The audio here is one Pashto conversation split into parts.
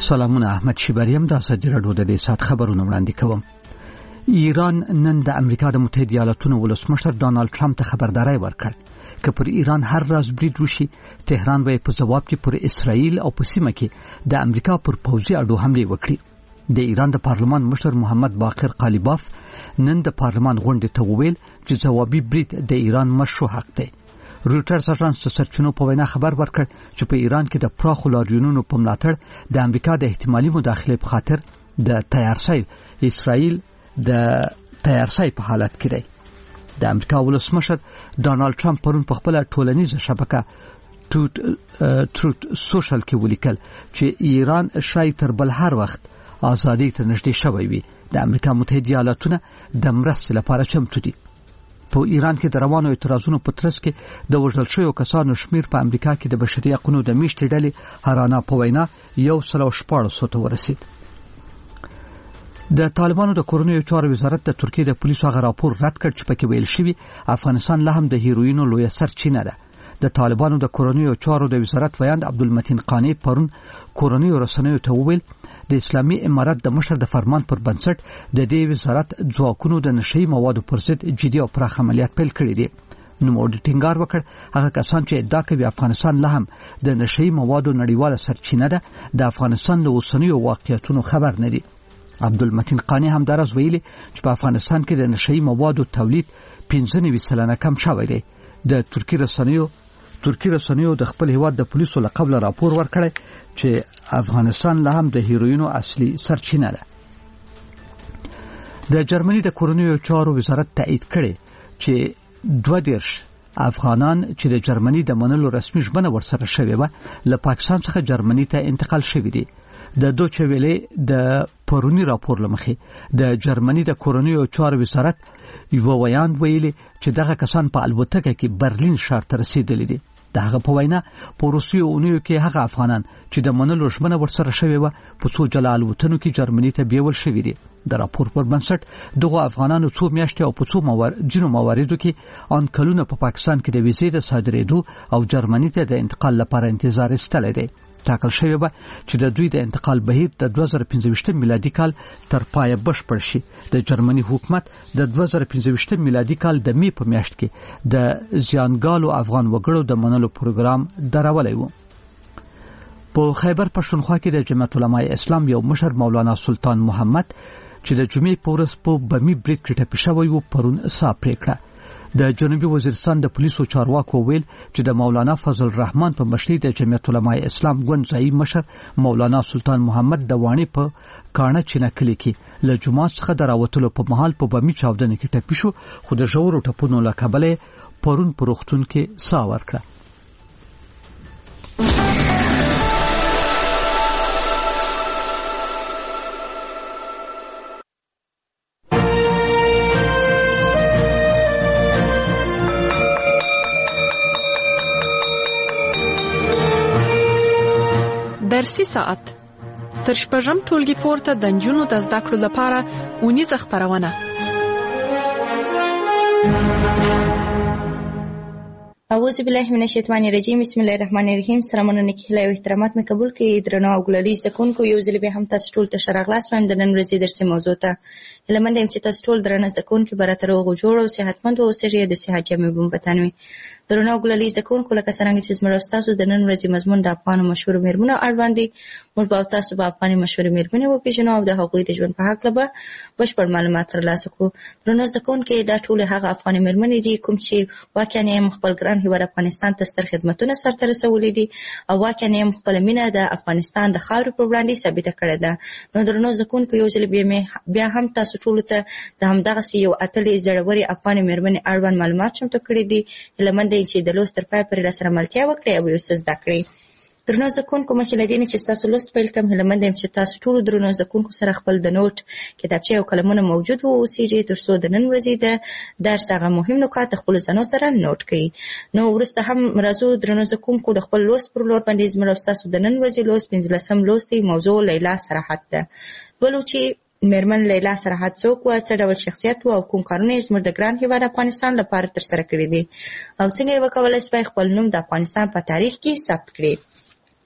سلامونه، احمد شیبریم د اساس راډیو د دې سات خبرونه وړاندې کوم. ایران نن د امریکا د متحده ایالاتونو ولسمشر ډانلډ ټرمپ ته خبرداري ورکړ چې پر ایران هر راز برید وشي، تهران به په جواب کې پر اسرائیل او په سیمه کې د امریکا پر پوځي اډو حمله وکړي. د ایران د پارلمان مشر محمد باقر قالیباف نن د پارلمان غونډې ته وویل چې جوابي برید د ایران مشروع حق دی. رویټرز اژانس د سرچینو په وینا خبر ورکړ چې په ایران کې د پراخو لاریونونو په ملاتړ د امریکا د احتمالي مداخلې په خاطر د تیارسای اسرائیل د تیارسای په حالت کې دی. د امریکا ولسمشر ډانلډ ټرمپ پرون په خپل ټولنیزه شبکه ټروت سوشل کې ولیکل چې ایران شاید تر بل هر وخت ازادي ته نږدې شوی وي. د امریکا متحده ایالاتونه د مرستې لپاره چمتو دي. په ایران کې د روانو اعتراضونو په ترڅ کې د وژل شویو کسانو شمیر په امریکا کې د بشري حقوقو د میشتې ډلې هرانا په وینا 114 ته ورسید. د طالبانو د کورنیو چارو وزارت د ترکیه د پولیسو هغه راپور رد کړ چې پکې ویل شوی افغانستان لا هم د هیروینو لوی سرچینه ده. د طالبانو د کورنیو چارو د وزارت ویاند عبدالمتین قانی پرون کورنیو رسنیو ته وویل د اسلامي امارات د مشر د فرمان پر بنسټ د دې وزارت ځواکونو د نشئی موادو پر ضد جدي او پراخ عملیات پیل کړي دي. نو موږ ټینګار وکړ هغه کسان چې ادعا کوي افغانستان لا هم د نشئی موادو نړیواله سرچینه ده د افغانستان له اوسنیو واقعیتونو خبر نه دي. عبدالمتین قانی هم درز ویلي چې په افغانستان کې د نشئی موادو تولید 15% کم شوی دی. د ترکی رسنیو د خپل هیواد د پولیسو له قبل راپور ورکړی چې افغانستان لا هم د هیروینو اصلي سرچینه ده. د جرمني د کورنیو چارو وزارت تایید کړي چې 22 افغانان چې د جرمني د منلو رسمي ژمنه ورسره شوې و له پاکستان څخه جرمني ته انتقال شوی دي. د دوچه ویلې د پرونی راپور لمخې د جرمني د کورنیو چارو وزارت یو ویاند ویلي چې دغه کسان په الوتکه کې برلین ښار ته رسیدلي دي. دغه په وینا په روسیې اونیو کې هغه افغانان چې د منلو ژمنه ورسره شوی و په څو جلا الوتنو کې جرمني ته بیول شوی دي. د راپور پر بنسټ دغه افغانانو څو میاشتې او په څو مواردو کې ان کلونه په پاکستان کې د ویزې د صادرېدو او جرمني ته د انتقال لپاره انتظار استلې دي. ټاکل شوی و چې د دوی د انتقال بهیر د 2015 میلادي کال تر پایه بشپړ شي. د جرمني حکومت د 2015 میلادي کال د می په میاشت کې د زیانګالو افغان وګړو د منلو پروګرام درولې و. په خیبر پښتونخوا کې د جمعیت علماء اسلام یو مشر مولانا سلطان محمد چې د جمعې په ورځ په بمی برید کې ټپي شوی و پرون صاحب پریکړه. د جنوبي وزیرستان د پولیسو چارواکو ویل چې د مولانا فضل الرحمن په مشرۍ د جمعیت علماء اسلام ګوند ځایي مشر مولانا سلطان محمد د وانی په کانه چینه کلی کې له جمعه څخه دراوتلو په محل په بمی چاودنه کې ټپي شو، خو د ژورو ټپونو له کبله پرون په روغتون کې ساه ورکړه. درسي ساعت تر شپږم ټولګي پورته د نجونو د زده کړو لپاره اونیزه خپرونه. اعوذ بالله من الشیطان الرجیم. بسم الله الرحمن الرحیم. سلامونه نیکی هیله او احترامات مې قبول کړئ. درنو او ګلالي زده کوونکو، یو ځل بیا هم تاسو ټول ته ښه راغلاست وایم د نن ورځې درسي موضوع ته. هیله مند یم چې تاسو ټول درنه زده کوونکي به راته روغ جوړ او صحتمند واوسئ، د صحت جامې به مو په تن وي. درنو او ګلالي زده کوونکو، لکه څرنګه چې زموږ ستاسو د نن ورځې مضمون د افغانو مشهورو میرمنو اړوند دی، موږ به تاسو به افغاني مشهورې میرمنې وپېژنو او د هغوی د ژوند په هکله به بشپړ معلومات ترلاسه کړو. درنو زده کوونکي، دا ټولې هغه افغاني میرمنې دي کوم چې واقعا یې خپل ګران هېواد افغانستان ته ستر خدمتونه سرته رسولي دي او واقعا یې خپله مینه د افغانستان د خاورې پر وړاندې ثابته کړې ده. نو درنو زده کوونکو، یو ځل بیا هم تاسو ټولو ته د همدغسې یو اتلې زړورې افغاني میرمنې اړوند معلومات چمتو کړي دي. هیله مند یم چې د لوست تر پایه پورې راسره ملتیا وکړئ او یو څه زده کړئ. درنو زده کوونکو، مخکې له دې نه چې ستاسو لوست پیل کړم، هیله مند یم چې تاسو ټولو درنو زده کوونکو سره خپل د نوټ کتابچې او قلمونه موجود واوسیږي، تر څو د نن ورځې د درس هغه مهم نکات د خپلو ځانو سره نوټ کړئ. نو وروسته هم راځو درنو زده کوونکو د خپل لوست پر لور باندې. زموږ او ستاسو د نن ورځې لوست 15 لوست دی، موضوع لیلا سراحت ده. ولو چې میرمن لیلا سراحت څوک وه، څه ډول شخصیت و او کوم کارونه یې زموږ د ګران هېواد افغانستان لپاره ترسره کړي دي او څنګه یې وکولی شوی خپل نوم د افغانستان په تاریخ کې ثبت کړي.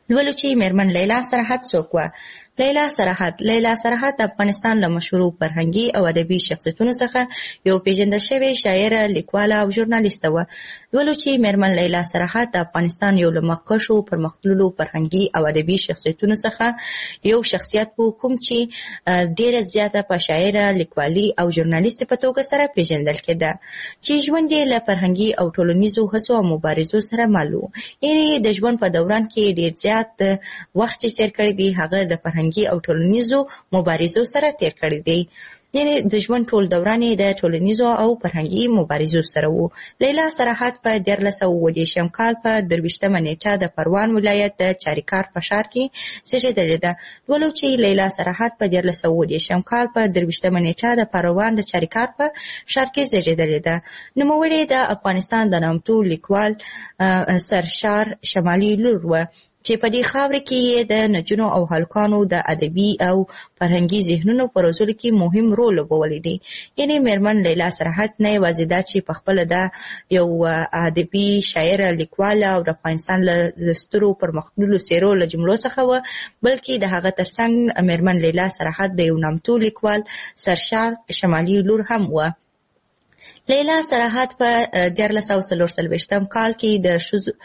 لولو چې میرمن لیلا سرحد څوک وه. لیلا سرحد د افغانستان له مشهورو فرهنګي او ادبي شخصیتونو څخه یو پیژندل شوې شاعره، لیکواله او ژورنالیسته وه. لولو چې میرمن لیلا سرحد د افغانستان یو له مخکښو پرمختللو فرهنګي او ادبي شخصیتونو څخه یو شخصیت و، کوم چې ډیره زیاته په شاعره، لیکوالي او ژورنالیستې په توګه سره پیژندل کېده، چې ژوند یې له فرهنګي او ټولنیزو هڅو او مبارزو سره مل و. یعنې د ژوند په دوران کې ډیر زیات وخت چې تیر کړی دی هغه د فرهنګي او ټولنیزو مبارزو سره تیر کړی دی. یعنې د ژوند ټول دوران یې د ټولنیزو او فرهنګي مبارزو سره و. لیلا سرحد په 1930 کال په 23 نیټه د پروان ولایت د چاریکار په ښار کې زیږېدلې ده. ولو چې لیلا سرحد په 1930 کال په 23 نیټه د پروان د چاریکار په ښار کې زیږېدلې ده. نوموړې د افغانستان د نامتو لیکوال سرشار شمالي لور و، چې په دې خاوره کې یې د نجونو او هلکانو د ادبي او فرهنګي ذهنونو په روزلو کې مهم رول لوبولی دی. یعنې میرمن لیلا سرحد نه یوازې دا چې پخپله د یو ادبي شاعره، لیکواله او د افغانستان له سترو پرمختللو څېرو له جملو څخه وه، بلکې د هغه ترڅنګ میرمن لیلا سرحد د یو نامتو لیکوال سرشار شمالي لور هم وه. لیلا سرحد په 1940 کال کې د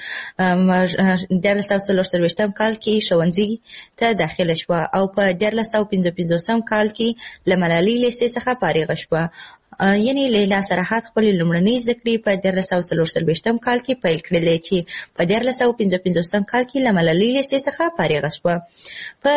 1940 کال کې ښوونځي ته داخله شوه او په 1955 کال کې له ملالۍ لیسې څخه فارغه شوه. یعنې لیلا سرحد خپلې لومړنۍ زده کړې په 1940 کال کې پیل کړلې، چې په 1955 کال کې له ملالۍ لیسې څخه فارغه شوه. په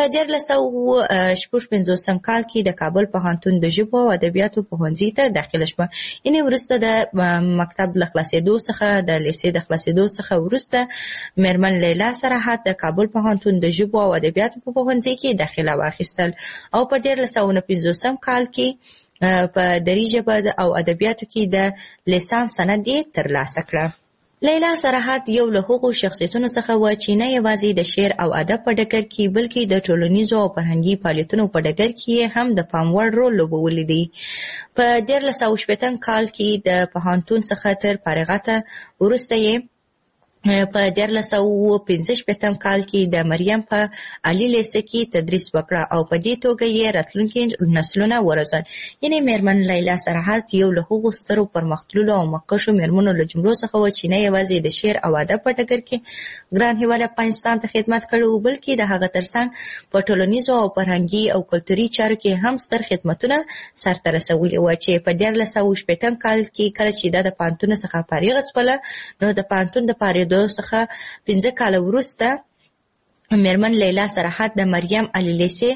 1956 کال کې د کابل پوهنتون د ژبو او ادبیاتو پوهنځي ته داخله شوه. یعنې وروسته د مکتب له خلاصېدو څخه، د لیسې د خلاصېدو څخه وروسته میرمن لیلا سرحد د کابل پوهنتون د ژبو او ادبیاتو په پوهنځي کې داخله واخیستل او په 1959 کال کې په دري ژبه او ادبیاتو کې د لیسانس سند یې ترلاسه کړه. لیلا سرحد یو له هغو شخصیتونو څخه و چې نه یوازې د شعر او ادب په ډګر کې بلکې د ټولنیزو او فرهنګي فعالیتونو په ډګر کې هم د پام وړ رول لوبولی دی. په 1960 کال کې د پوهنتون څخه تر فارغته وروسته یې په 1965 کال کې د مریم په علی لیسه کې تدریس وکړه او په دې توګه یې راتلونکي نسلونه وروزل. یعنې میرمن لیلا سرحد یو له هغو سترو پرمختللو او مخکښو میرمنو له جملو څخه و چې نه یوازې د شعر او ادب په ډګر کې ګران هیواد افغانستان ته خدمت کړی و، بلکې د هغه ترڅنګ په ټولنیزو او فرهنګي او کلتوري چارو کې هم ستر خدمتونه سرته رسولي و، چې په 1960 کال کې کله چې دا د پوهنتون څخه فارغه شوله نو د پوهنتون د فارغېدو څخه 5 کاله وروسته میرمن لیلا سرحد د مریم علی لیسې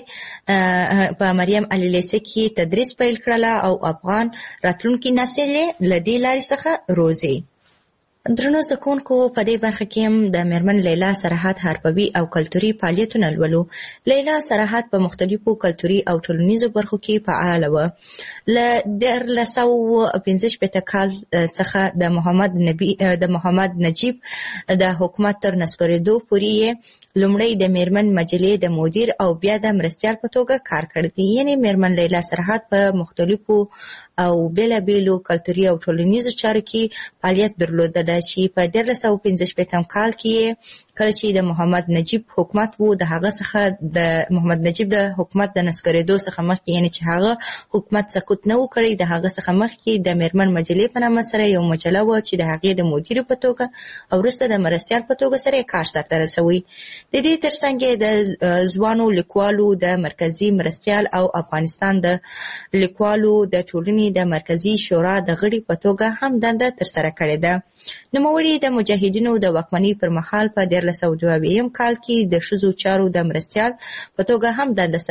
کې تدریس پیل کړله او افغان راتلونکي نسل له دې لارې څخه روزي. درنو زده کوونکو، په دې برخه کې هم د میرمن لیلا سرحد حرفوي او کلتوري فعالیتونه لولو. لیلا سرحد په مختلفو کلتوري او ټولنیزو برخو کې فعاله وه. له 1965 کال څخه د محمد نجیب د حکومت تر نسکورېدو پورې لومړی د میرمن مجلې د مدیر او بیا د مرستیال په توګه کار کړی دی. یعنې میرمن لیلا سرحد په مختلفو او بېلابېلو کلتوري او ټولنیزو چارو کې فعالیت درلودله، چې په 1965 کال کې کله چې د محمد نجیب حکومت و، د هغه څخه د محمد نجیب د حکومت د نسکورېدو څخه مخکې، یعنې چې هغه حکومت سقوط نه و کړی، د هغه څخه مخکې د میرمن مجلې په نامه سره یو مجله وه چې د هغې د مدیر په توګه او وروسته د مرستیال په توګه سره کار سرته رسوي. د دې ترڅنګ د ځوانو لیکوالو د مرکزي مرستیال او افغانستان د لیکوالو د ټولنې د مرکزي شورا د غړي په توګه هم دنده ترسره کړې ده. نوموړي د مجاهدینو د واکمنۍ پر مهال په 1922 کال کې د ښځو چارو د مرستیال په توګه هم دنده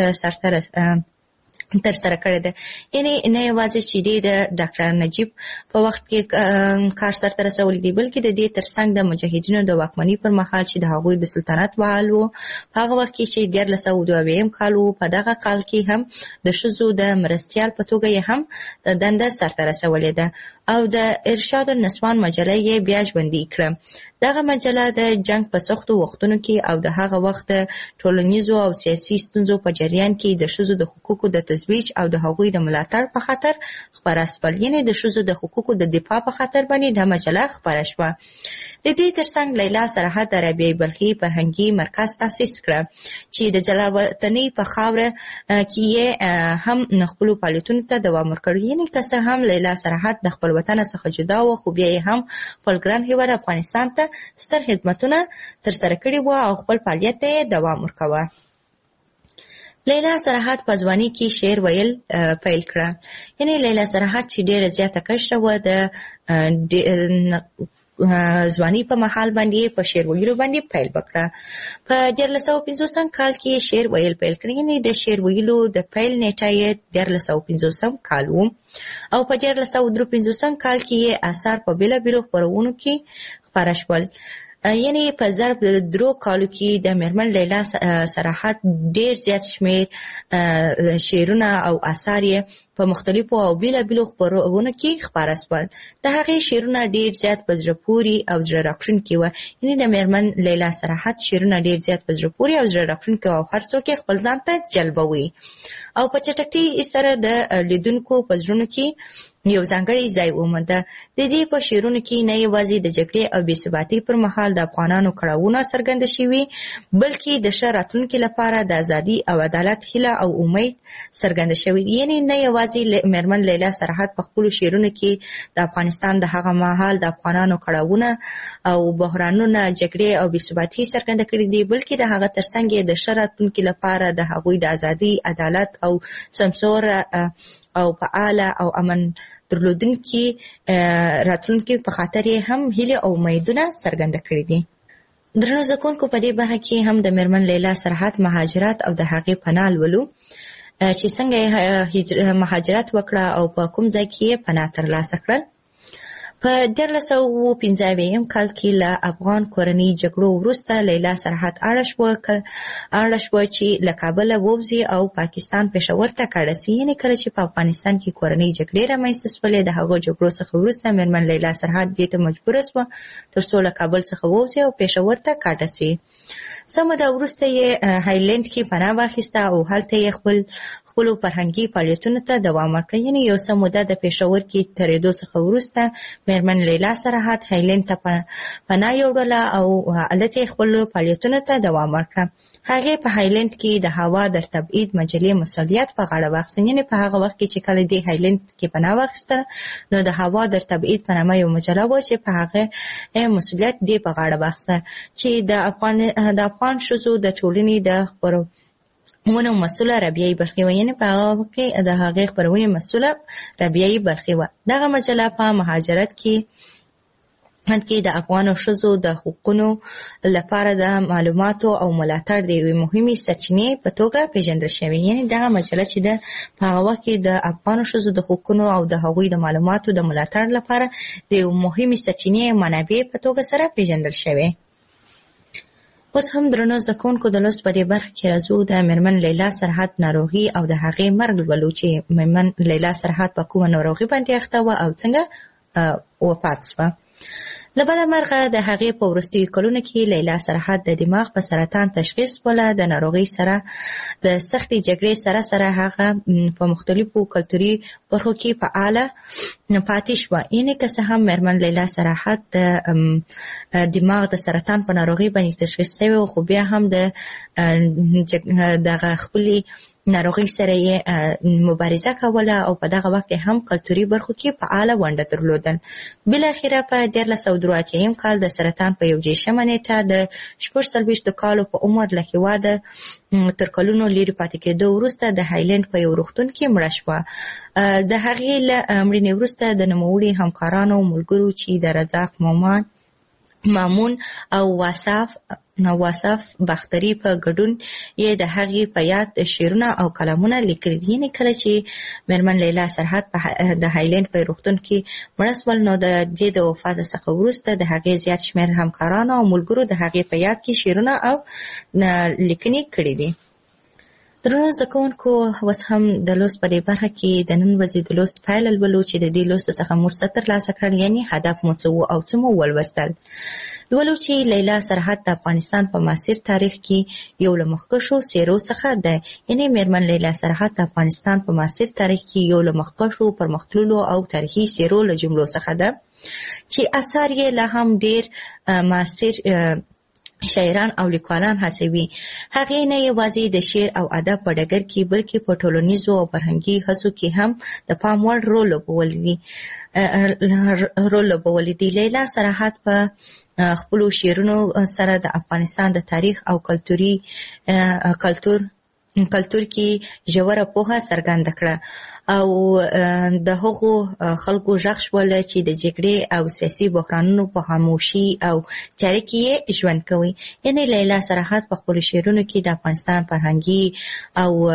ترسره کړې ده. یعنې نه یوازې چې د ډاکټر نجیب په وخت کې کار سرته رسولی دی، بلکې د دې ترڅنګ د مجاهدینو د واکمنۍ پر مهال چې د هغوی د سلطنت مهال و، په هغه وخت کې چې 1922 کال و، په دغه کال کې هم د ښځو د مرستیال په توګه یې هم دنده سرته رسولې ده او د ارشاد النسوان مجله یې بیا ژوندۍ کړه. دغه مجله د جنگ په سختو وختونو کې او د هغه وخت ټولنیزو او سیاسي ستونزو په جریان کې د ښځو د حقوقو د ترویج او د هغوی د ملاتړ په خاطر خپره شول. یعنې د ښځو د حقوقو د دفاع په خاطر باندې دا مجله خپره شوه. د دې ترڅنګ لیلا سرحد د رابعه بلخي فرهنګي مرکز تاسیس کړ چې د جلال وطنۍ په خاوره کې هم خپل فعالیتونو ته دوام ورکړ. یعنې که څه هم لیلا سرحد د خپل وطن څخه جدا و، خو بیا یې هم خپل ګران هیواد افغانستان ته ستر خدمتونه ترسره کړي وو او خپل فعالیت ته دوام ورکاوه. لیلا سرحد په ځوانۍ کې شعر ویل پیل کړه. یعنې لیلا سرحد چې ډېره زیاته کشره وه د ځوانۍ په مهال باندې په شعر ویلو باندې پیل وکړه. په 1350 کال کې شعر ویل پیل کړ. یعنې د شعر ویلو د پیل نیټه یې 1350 کال و او په 1353 کال کې یې اثار په بېلابېلو خپرونو کې خپاره شول. یعنې په ضرب د 3 کالو کې د میرمن لیلا سرحد ډېر زیات شمېر شعرونه او اثار یې په مختلفو او بېلابېلو خپرونو کې خپاره شول. د هغې شعرونه ډېر زیات په زړه پورې او زړه راښکونکي وو. یعنې د میرمن لیلا سرحد شعرونه ډېر زیات په زړه پورې او زړه راښکونکي وو او هر څوک یې خپل ځان ته جلبوي او په چټکۍ سره د لیدونکو په زړونو کې یو ځانګړی ځای ومونده. د دې په شعرونو کې نه یوازې د جګړې او بېثباتۍ پر مهال د افغانانو کړاوونه څرګنده شوي، بلکې د ښه راتلونکي لپاره د ازادي او عدالت هیله او امید څرګنده شوي. یعنې نه یوازې میرمن لیلا سرحد په خپلو شعرونو کې د افغانستان د هغه مهال د افغانانو کړاوونه او بحرانونه، جګړې او بېثباتۍ څرګنده کړي دي، بلکې د هغه ترڅنګ یې د ښه راتلونکي لپاره د هغوی د ازادي، عدالت او سمسوره او فعاله او امن درلودونکي راتلونکي په خاطر یې هم هیله او امیدونه څرګنده کړي دي. درنو زده کوونکو، په دې برخه کې هم د میرمن لیلا سرحد مهاجرت او د هغې پناه لولو چې څنګه یې مهاجرت وکړه او په کوم ځای کې یې پناه ترلاسه کړل. په 1395 کال کې له افغان کورنۍ جګړو وروسته لیلا سرحد اړه شوه چې له کابله ووځي او پاکستان پېښور ته کډه سي. یعنې کله چې په افغانستان کې کورنۍ جګړې رامنځته شولې، د هغو جګړو څخه وروسته میرمن لیلا سرحد دې ته مجبوره شوه تر څو له کابل څخه ووځي او پېښور ته کډه سي. څه موده وروسته یې هایلند کې پناه واخیسته او هلته یې خپلو فرهنګي فعالیتونو ته دوام ورکړ. یعنې یو څه موده د پېښور کې تېرېدو څخه وروسته میرمن لیلا سرحد هایلند ته پناه یوړله او هلته یې خپلو فعالیتونو ته دوام ورکړه. هغې په هایلند کې د هوا در تبعید مجلې مسؤلیت په غاړه واخیست. یعنې په هغه وخت کې چې کله دې هایلند کې پناه واخیسته، نو د هوا در تبعید په نامه یو مجله وه چې په هغه مسؤلیت دې په غاړه واخیسته چې د افغان ښځو د ټولنې د خپرونو مسؤله رابعه بلخي وه. یعنې په هغه وخت کې د هغې خپرونې مسؤله رابعه بلخي وه. دغه مجله په مهاجرت کې د افغانو ښځو د حقوقو لپاره د معلوماتو او ملاتړ د یوې مهمې سرچینې په توګه پیژندل شوې. یعنې دغه مجله چې ده په هغه وخت کې د افغانو ښځو د حقوقو او د هغوی د معلوماتو د ملاتړ لپاره د یوې مهمې سرچینې منابع په توګه سره پیژندل شوې. اوس هم درنو زده کوونکو، د لوست په دې برخه کې راځو د میرمن لیلا سرحد ناروغي او د هغې مرګ لولو چې میرمن لیلا سرحد په کومه ناروغي باندې اخته وه او څنګه وفات شوه. له بده مرغه د هغې په وروستیو کلونو کې لیلا سرحد د دماغ په سرطان تشخیص وله. د ناروغۍ سره د سختې جګړې سره هغه په مختلفو کلتوري برخو کې فعاله پاتې شوه. یعنې که څه هم میرمن لیلا سرحد د دماغ د سرطان په ناروغۍ باندې تشخیص شوی و، خو بیا هم دغه خپلې ناروغۍ سره یې مبارزه کوله او په دغه وخت کې هم کلتوري برخو کې فعاله ونډه درلودل. بالاخره په 1383 کال د سرطان په 1 نیټه د 46 کالو په عمر له هېواده تر کلونو لرې پاتې کېدو وروسته د هایلند په یو روغتون کې مړه شوه. د هغې له مړینې وروسته د نوموړي همکارانو او ملګرو چې د رزاق مامون او واصف باختري په ګډون یې د هغې په یاد شعرونه او کلامونه لیکلي دي. یعنې کله چې میرمن لیلا سرحد د هایلند په روغتون کې مړه شول، نو د دې د وفات څخه وروسته د هغې زیات شمېر همکارانو او ملګرو د هغې په یاد کې شعرونه او لیکنې کړي دي. درنو زده کوونکو، اوس هم د لوست په دې برخه کې د نن ورځې د لوست پایله لولو چې د دې لوست څخه موږ څه ترلاسه کړل، یعنې هدف مو څه و او څه مو ولوستل. لولو چې لیلا سرحد د افغانستان په معاصر تاریخ کې یو له مخکښو څیرو څخه ده. یعنی میرمن لیلا سرحد د افغانستان په معاصر تاریخ کې یو له مخکښو پرمختللو او تاریخي څیرو له جملو څخه ده چې اثار یې لا هم ډیر معاصر شاعران او لیکوالان هڅوي. هغې نه یوازې د شعر او ادب په ډګر کې بلکې په ټولنیزو او فرهنګي هڅو کې هم د پام وړ رول لوبولی دی. لیلا سرحد په خپلو شعرونو سره د افغانستان د تاریخ او کلتور کې ژوره پوهه څرګنده کړه او د هغو خلکو غږ شول چې د جګړې او سیاسي بحرانونو په خاموشي او تیاره کې ژوند کوي. یعنی لیلا سرحد په خپلو شعرونو کې د افغانستان فرهنګي او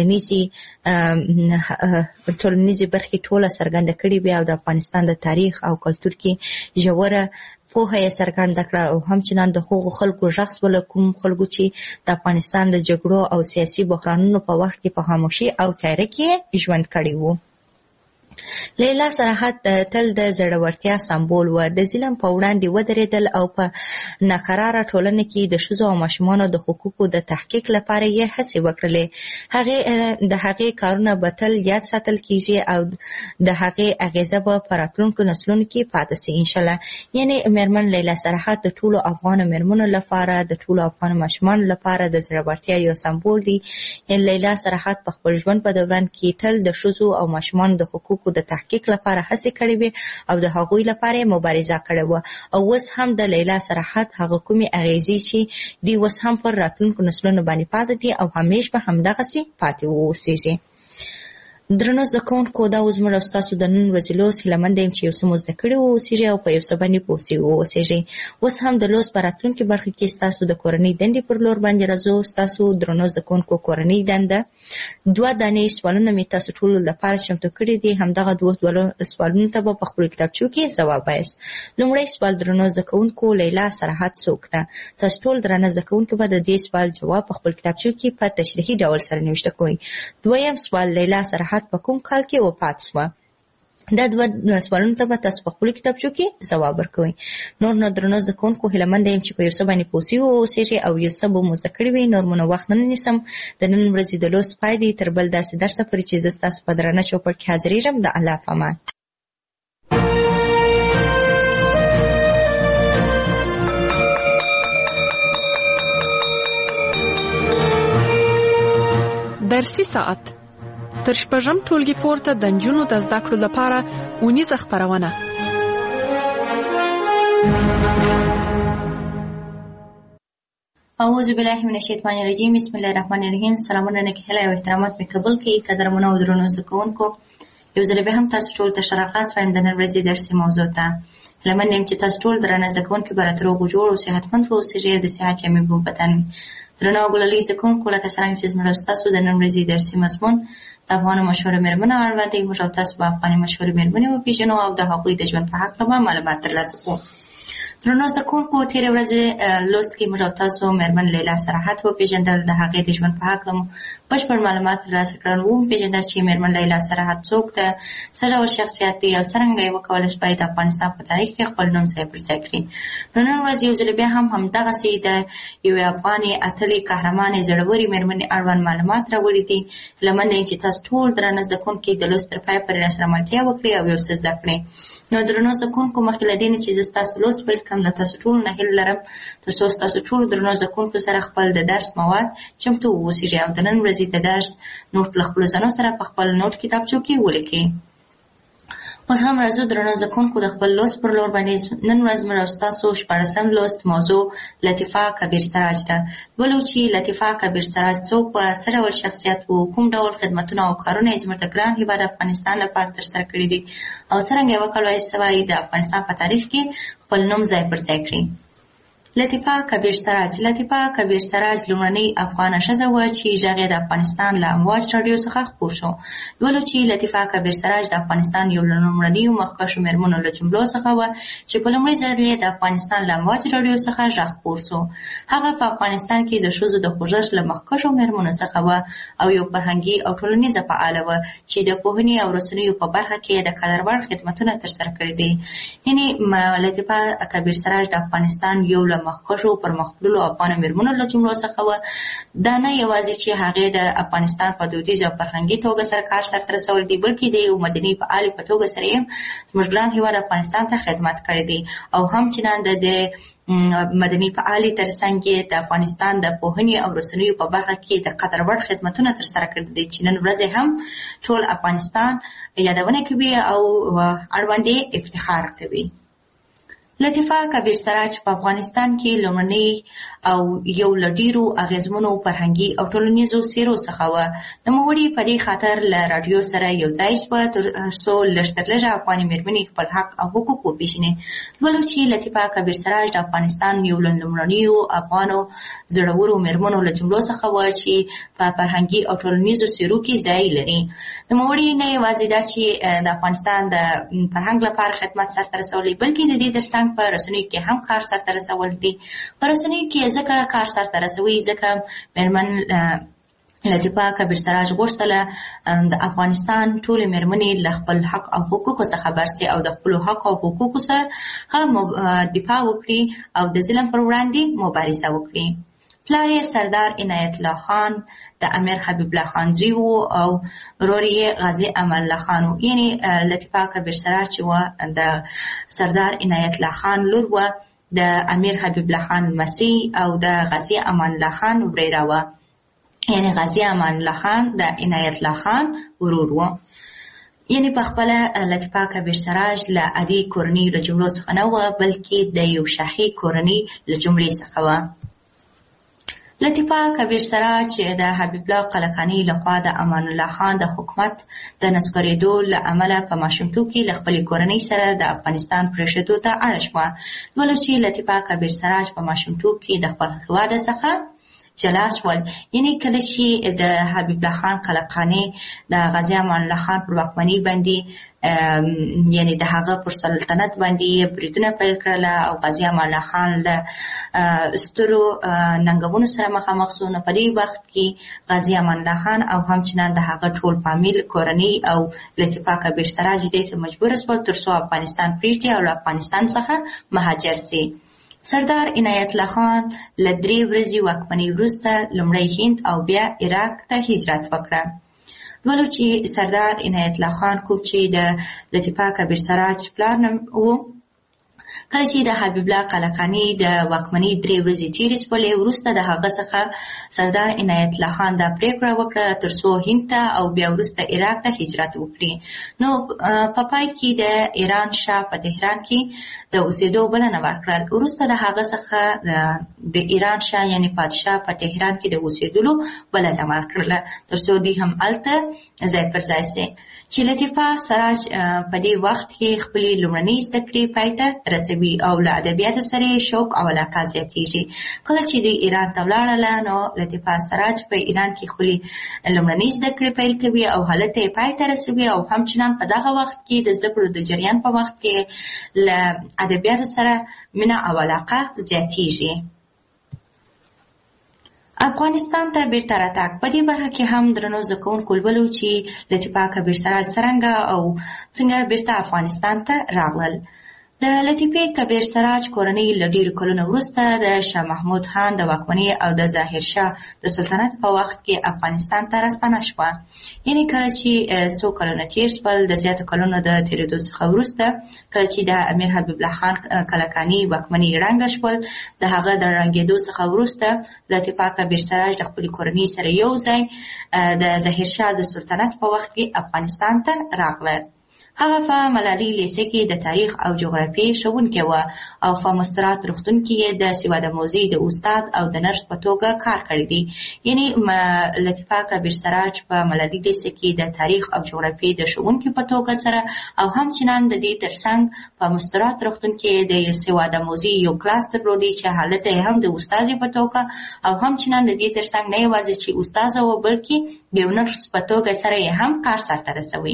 ټولنیزې برخې ټوله څرګنده کړې وې او د افغانستان د تاریخ او کلتور کې ژوره پوهه یې څرګنده کړه او همچنان د هغو خلکو غږ شول کوم خلکو چې د افغانستان د جګړو او سیاسي بحرانونو په وخت کې په خاموشي او تیاره کې ژوند کړی وو. لیلا سرحد تل د زړورتیا سمبول و. د ظلم په وړاندې ودرېدل او په ناقراره ټولنه کې د ښځو او ماشومانو د حقوقو د تحقیق لپاره یې هڅې وکړلې. د هغې کارونه به تل یاد ساتل کیږي او د هغې اغیزه به په راتلونکو نسلونو کې پاتې سي انشاءالله. یعنی میرمن لیلا سرحد د ټولو افغان میرمنو لپاره د ټولو افغان ماشومانو لپاره د زړورتیا یو سمبول دی. لیلا سرحد په خپل ژوند په دوران کې تل د ښځو او ماشومانو د حقوقو د تحقیق لپاره هڅې کړې وې او د هغوی لپاره مبارزه کړې وه او اوس هم د لیلا سرحد هغه کومې اغیزې چې دی اوس هم پر راتلونکو نسلونو باندې پاتې دي او همیش به همدغسې پاتې واوسیږي. درنو زده کوونکو، دا اوس زموږ او ستاسو د نن ورځې لوست هیله منده یم چې یو څه مو زده کړي واوسیږي او په یو څه باندې پوه سوي واوسیږي. اوس هم د لوست په راتلونکې برخه کې ستاسو د کورنۍ دندې پر لور باندې راځو. ستاسو درنو زده کوونکو کورنۍ دنده 2 دانې سوالونه مې تاسو ټولو لپاره چمتو کړي دي. همدغه 2 سوالونو ته به په خپلو کتابچو کې ځواب وایاست. لومړی سوال: درنو زده کوونکو، لیلا سرحد څوک ده؟ تاسو ټول درنه زده کوونکو به د دې سوال جواب په خپل کتابچو کې په تشریحي ډول سره نوشته کوئ. دویم سوال: لیلا سرحد په کوم کال کې وفات شوه؟ دا 2 سوالونو ته به تاسو په خپلو کتابچو کې ځواب ورکوئ. نور نو درنو زده کوونکو هیله منده یم چې په یو څه باندې پوه سوي واوسیږئ او یو څه به مو زده کړي وي. نور مو نو وخت نه نیسم. د نن ورځې د لوست پای دی. تر بل داسې درسه پورې چې زه ستاسو په درانه چوپړ کې حاضرېږم. د الله په امان. درسي ساعت تر شپږم ټولګي پورته د نجونو د زده کړو لپاره اونیزه خپرونه. اعوذ بالله من الشیطان الرجیم. بسم الله الرحمن الرحیم. سلامونه نکهله او احترامات مې قبول کړئ. قدرمنو او درنو زده کوونکو، یو ځل به هم تاسو ټول ته ښه راغلاست وایم د نن ورځې درسي موضوع ته. هیله منده یم چې تاسو ټول درنه زده کوونکي به راته روغ و جوړ او صحتمند واوسیږئ او د صحت جامې به بدن وي. درنو او ګلالي زده کوونکو، لکه څرنګه چې زموږ او ستاسو د نن ورځې درسي مضمون د افغانو مشهورو میرمنو اړوند دی، موږ او تاسو به افغاني مشهورې میرمنې وپېژنو او د هغوی د ژوند په هکله به معلومات ترلاسه کړو. درنو زده کوونکو، تېرې ورځې لوست کې موږ او تاسو میرمن لیلا سرحد وپېژندل. د هغې د ژوند په هکله مو بشپړ معلومات ترلاسه کړل. وپېژندل چې میرمن لیلا سرحد څوک ده، څه ډول شخصیت دی او څرنګه یې وکولی شوای د افغانستان په تاریخ کې خپل نوم ځای پر ځای کړي. نو نن ورځ یو ځل بیا هم همدغسې د یوې افغانې اتلې قهرمانې زړورې میرمنې اړوند معلومات راوړي دي. هیله منده یم چې تاسو ټول درنه زده کوونکي د لوست تر پایه پورې راسره ملتیا وکړئ او یو څه زده کړئ. نو درنو زده کوونکو، مخکې له دې نه چې زه ستاسو لوست پیل کړم، د تاسو ټولو نه هیله لرم تر څو ستاسو ټولو درنو زده کوونکو سره خپل د درس مواد چمتو واوسیږي او د نن ورځې د درس نوټ له خپلو ځانو سره په خپل نوټ کتابچو کې ولیکئ. اوس هم راځو درنو زده کوونکو د خپل لوست پر لور باندې. نن ورځ زموږ او ستاسو 14م لوست موضوع لطیفه کبیر سراج ده. ولو چې لطیفه کبیر سراج څوک وه، څه ډول شخصیت و، کوم ډول خدمتونه او کارونه یې زموږ د ګران هېواد افغانستان لپاره ترسره کړي دي او څرنګه یې وکولی شوای د افغانستان په تاریخ کې خپل نوم ځای پر ځای کړي. لطیفه کبیر سراج لومړنۍ افغانه ښځه وه چې غږ یې د افغانستان له امواج راډیو څخه خپور شو. لولو چې لطیفه کبیر سراج د افغانستان یو له لومړنیو مخکښو مېرمنو له جملو څخه وه چې په لومړي ځل یې د افغانستان له امواج راډیو څخه غږ خپور شو. هغه په افغانستان کې د ښځو د خوځښت له مخکښو مېرمنو څخه وه او یو فرهنګي او ټولنیزه فعاله وه چې د پوهنې او رسنیو په برخه کې د قدر وړ خدمتونه ترسره کړي دي. یعنې لطیفه کبیر سراج د افغانستان یو له مخکښو پرمختللو افغانو مېرمنو له جملو څخه وه. دا نه یوازې چې هغې د افغانستان په دودیزه او فرهنګي توګه سره کار سرته رسولی دی، بلکې د یو مدني فعالې په توګه سره یې زموږ ګران هېواد افغانستان ته خدمت کړی دی او همچنان د مدني فعالې ترڅنګ یې د افغانستان د پوهنې او رسنیو په برخه کې د قدر وړ خدمتونه ترسره کړي دي چې نن ورځ هم ټول افغانستان یادونه کوي او اړوند افتخار کوي. لطیفه کبیر سراج په افغانستان کې لومړنۍ او یو له ډېرو اغېزمنو فرهنګي او ټولنیزو څېرو څخه وه. نوموړې په دې خاطر له راډیو سره یو ځای شوه تر څو لږ تر لږه افغاني مېرمنې خپل حق او حقوق وپېژني. لولو چې لطیفه کبیر سراج د افغانستان یو له لومړنیو افغانو زړورو مېرمنو له جملو څخه وه چې په فرهنګي او ټولنیزو څېرو کې ځای لري. نوموړې نه یوازې دا چې د افغانستان د فرهنګ لپاره خدمت سرته رسولی، بلکې د دې ترڅنګ په رسنیو کې هم کار سرته رسول دي. په رسنیو کې ځکه کار سرته رسوي ځکه مېرمن لطیفه کبیر سراج غوښتله د افغانستان ټولې مېرمنې له خپل حق او حقوقو څخه خبر سي او د خپلو حق او حقوقو سره هم دفاع وکړي او د ظلم پر وړاندې مبارزه وکړي. پلار یې سردار عنایت الله خان د امیر حبیب الله خان زوی و او ورور یې غازي امان الله خان و. یعنې لطیفه کبیر سراج چې وه د سردار عنایت الله خان لور وه، د امیر حبیب الله خان لمسۍ او د غازي امان الله خان وريره وه. یعنې غازي امان الله خان د عنایت الله خان ورور و. یعنې په خپله لطیفه کبیر سراج له عادي کورنۍ له جملو څخه نه وه، بلکې د یو شاهي کورنۍ له جملې څخه وه. لطیفه کبیر سراج د حبیب الله قلقاني لخوا د امان الله خان د حکومت د نسکورېدو له امله په ماشومتوب کې له خپلې کورنۍ سره د افغانستان پرېښودو ته اړ شوه. لولو چې لطیفه کبیر سراج په ماشومتوب کې د خپل هېواد څخه جلا شول. یعنې کله چې د حبیب الله خان قلقاني د غازي امان الله خان پر واکمنۍ باندې یعنی د هغه پر سلطنت باندې بریدونه پیل کړل او غازي امان الله خان له سترو ننګونو سره مخامخ شو. نو په دې وخت کې غازي امان الله خان او همچنان د هغه ټول فامیل کورنۍ او لطیفه کبیر سراج دې ته مجبور شول تر څو افغانستان پرېږدي او له افغانستان څخه مهاجر سي. سردار عنایت الله خان له 3 ورځې واکمنۍ وروسته لومړی هند او بیا عراق ته هجرت وکړه. لولو چې سردار عنایت الله خان کوم چې د لطیفه کبیر سراج پلار نوم و، کله چې د حبیب الله قلقاني د واکمنۍ 3 ورځې تېرې شولې وروسته د هغه څخه سردار عنایت الله خان دا پرېکړه وکړه تر څو هند ته او بیا وروسته عراق ته هجرت وکړي. نو په پای کې د ایران شاه په تهران کې د اوسېدو بلنه ورکړل. وروسته د هغه څخه د ایران شاه یعنی پادشاه په تهران کې د اوسېدلو بلنه ورکړله تر څو دوی هم هلته ځای پر ځای سي. چې لطیفه سراج په دې وخت کې خپلې لومړنۍ زده کړې پای ته رسوي او له ادبیاتو سره شوق او علاقه زیاتېږي. کله چې دوی ایران ته ولاړله نو لطیفه سراج په ایران کې خپلې لومړنۍ زده کړې پیل کوي او هلته یې پای ته رسوي او همچنان په دغه وخت کې د زده کړو د جریان په وخت کې له ادبیاتو سره مینه او علاقه زیاتېږي. افغانستان ته بیرته راتګ په دې برخه کې هم درنو زده کوونکو لولو چې لطیفه کبیر سراج څرنګه او څنګه بیرته افغانستان ته راغلل. د لطیفه کبیر سراج کورنۍ له ډېرو کلونو وروسته د شاه محمود خان د واکمنۍ او د ظاهر شاه د سلطنت په وخت کې افغانستان ته راستنه شوه. یعنې کله چې څو کلونه تېر شول د زیاتو کلونو د تېرېدو څخه وروسته کله چې د امیر حبیب الله خان قلقاني واکمنۍ ړنګه شول، د هغه د ړنګېدو څخه وروسته لطیفه کبیر سراج د خپلې کورنۍ سره یو ځای د ظاهر شاه د سلطنت په وخت کې افغانستان ته راغله. هغه په ملالۍ لیسې کې د تاریخ او جغرافیې ښوونکی و او په مسترات روغتون کې د سواد موزي د استاد او د نرس په توګه کار کړی دی. یعنی لطیفه کبیر سراج په ملالۍ لیسې کې د تاریخ او جغرافیې د ښوونکي په توګه سره او همچنان د دې ترڅنګ په مسترات روغتون کې د سواد موزي یو کلاس درلودی چې حالت یې هم د استاد په توګه او همچنان د دې ترڅنګ نه یوازې چې استاد و بلکې د نرس په توګه سره یې هم کار سرته رسوي.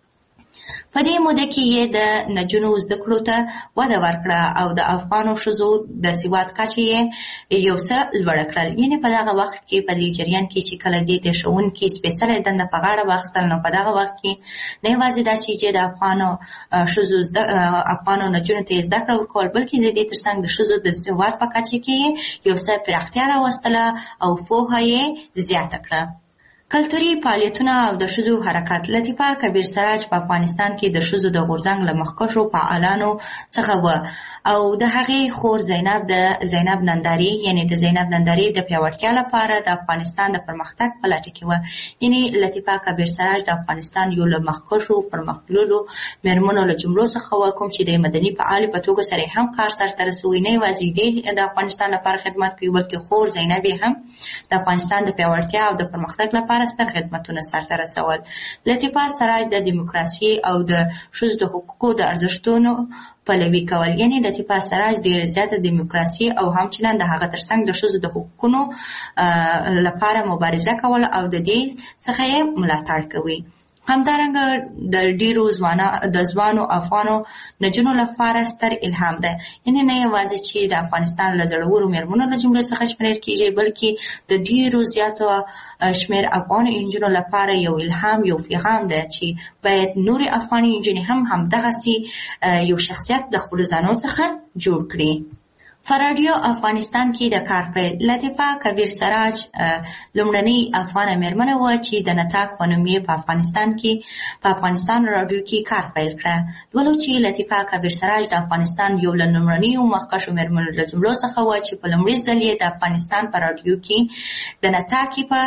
په دې موده کې یې د نجونو زده کړو ته وده ورکړه او د افغانو ښځو د سواد کچه یې یو څه لوړه کړل. یعنې په دغه وخت کې په دې جریان کې چې کله دې د ښوونکي سپېڅلې دنده په غاړه واخیستل، نو په دغه وخت کې نه یوازې دا چې د افغانو ښځو افغانو نجونو ته یې زده کړه ورکول، بلکې د دې ترڅنګ د ښځو د سواد په کچه کې یو څه پراختیا راوستله او پوهه یې زیاته کړه. کلتوري فعالیتونه او د ښځو حرکت. لطیفه کبیر سراج په افغانستان کې د ښځو د غورځنګ له مخکښو فعالانو څخه و او د هغې خور زینب ننداري، یعنی د زینب ننداري د پیاوړتیا لپاره د افغانستان د پرمختګ په لټه کې و. یعنی لطیفه کبیر سراج د افغانستان یو له مخکښو پرمختللو میرمنو له جملو څخه و، کوم چې د مدني فعالې په توګه سره هم کار سرته رسوي. نه یوازې د افغانستان لپاره خدمت کوي، بلکې خور زینب هم د افغانستان د پیاوړتیا او د پرمختګ لپاره ستر خدمتونه سرته رسول. لطیفه سراج د دیموکراسي او د ښځو د حقوقو د ارزښتونو پلوي کول. یعنی لطیفه سراج ډېره زیاته دیموکراسي او همچنان د هغه ترڅنګ د ښځو د حقوقونو لپاره مبارزه کول او د دې څخه یې ملاتړ کوي. همدارنګه د ډیرو ځوانو افغانو نجونو لپاره ستر الهام ده. یعنی نه یوازې چې د افغانستان له زړورو میرمنو له جملې څخه شمېرل کېږي، بلکې د ډیرو زیاتو شمېر افغانو نجونو لپاره یو الهام، یو پیغام ده چې باید نورې افغاني نجونې هم همدغسې یو شخصیت د خپلو ځانو څخه جوړ کړي. په رادیو افغانستان کې د کار پیل. لطیفه کبیر سراج لومړنۍ افغانه میرمنه وه چې د نطاق په نوم یې په افغانستان رادیو کې کار پیل کړه. ولو چې لطیفه کبیر سراج د افغانستان یو له لومړنیو مخکښو میرمنو له جملو څخه وه چې په لومړي ځل یې د افغانستان په رادیو کې د نطاقي په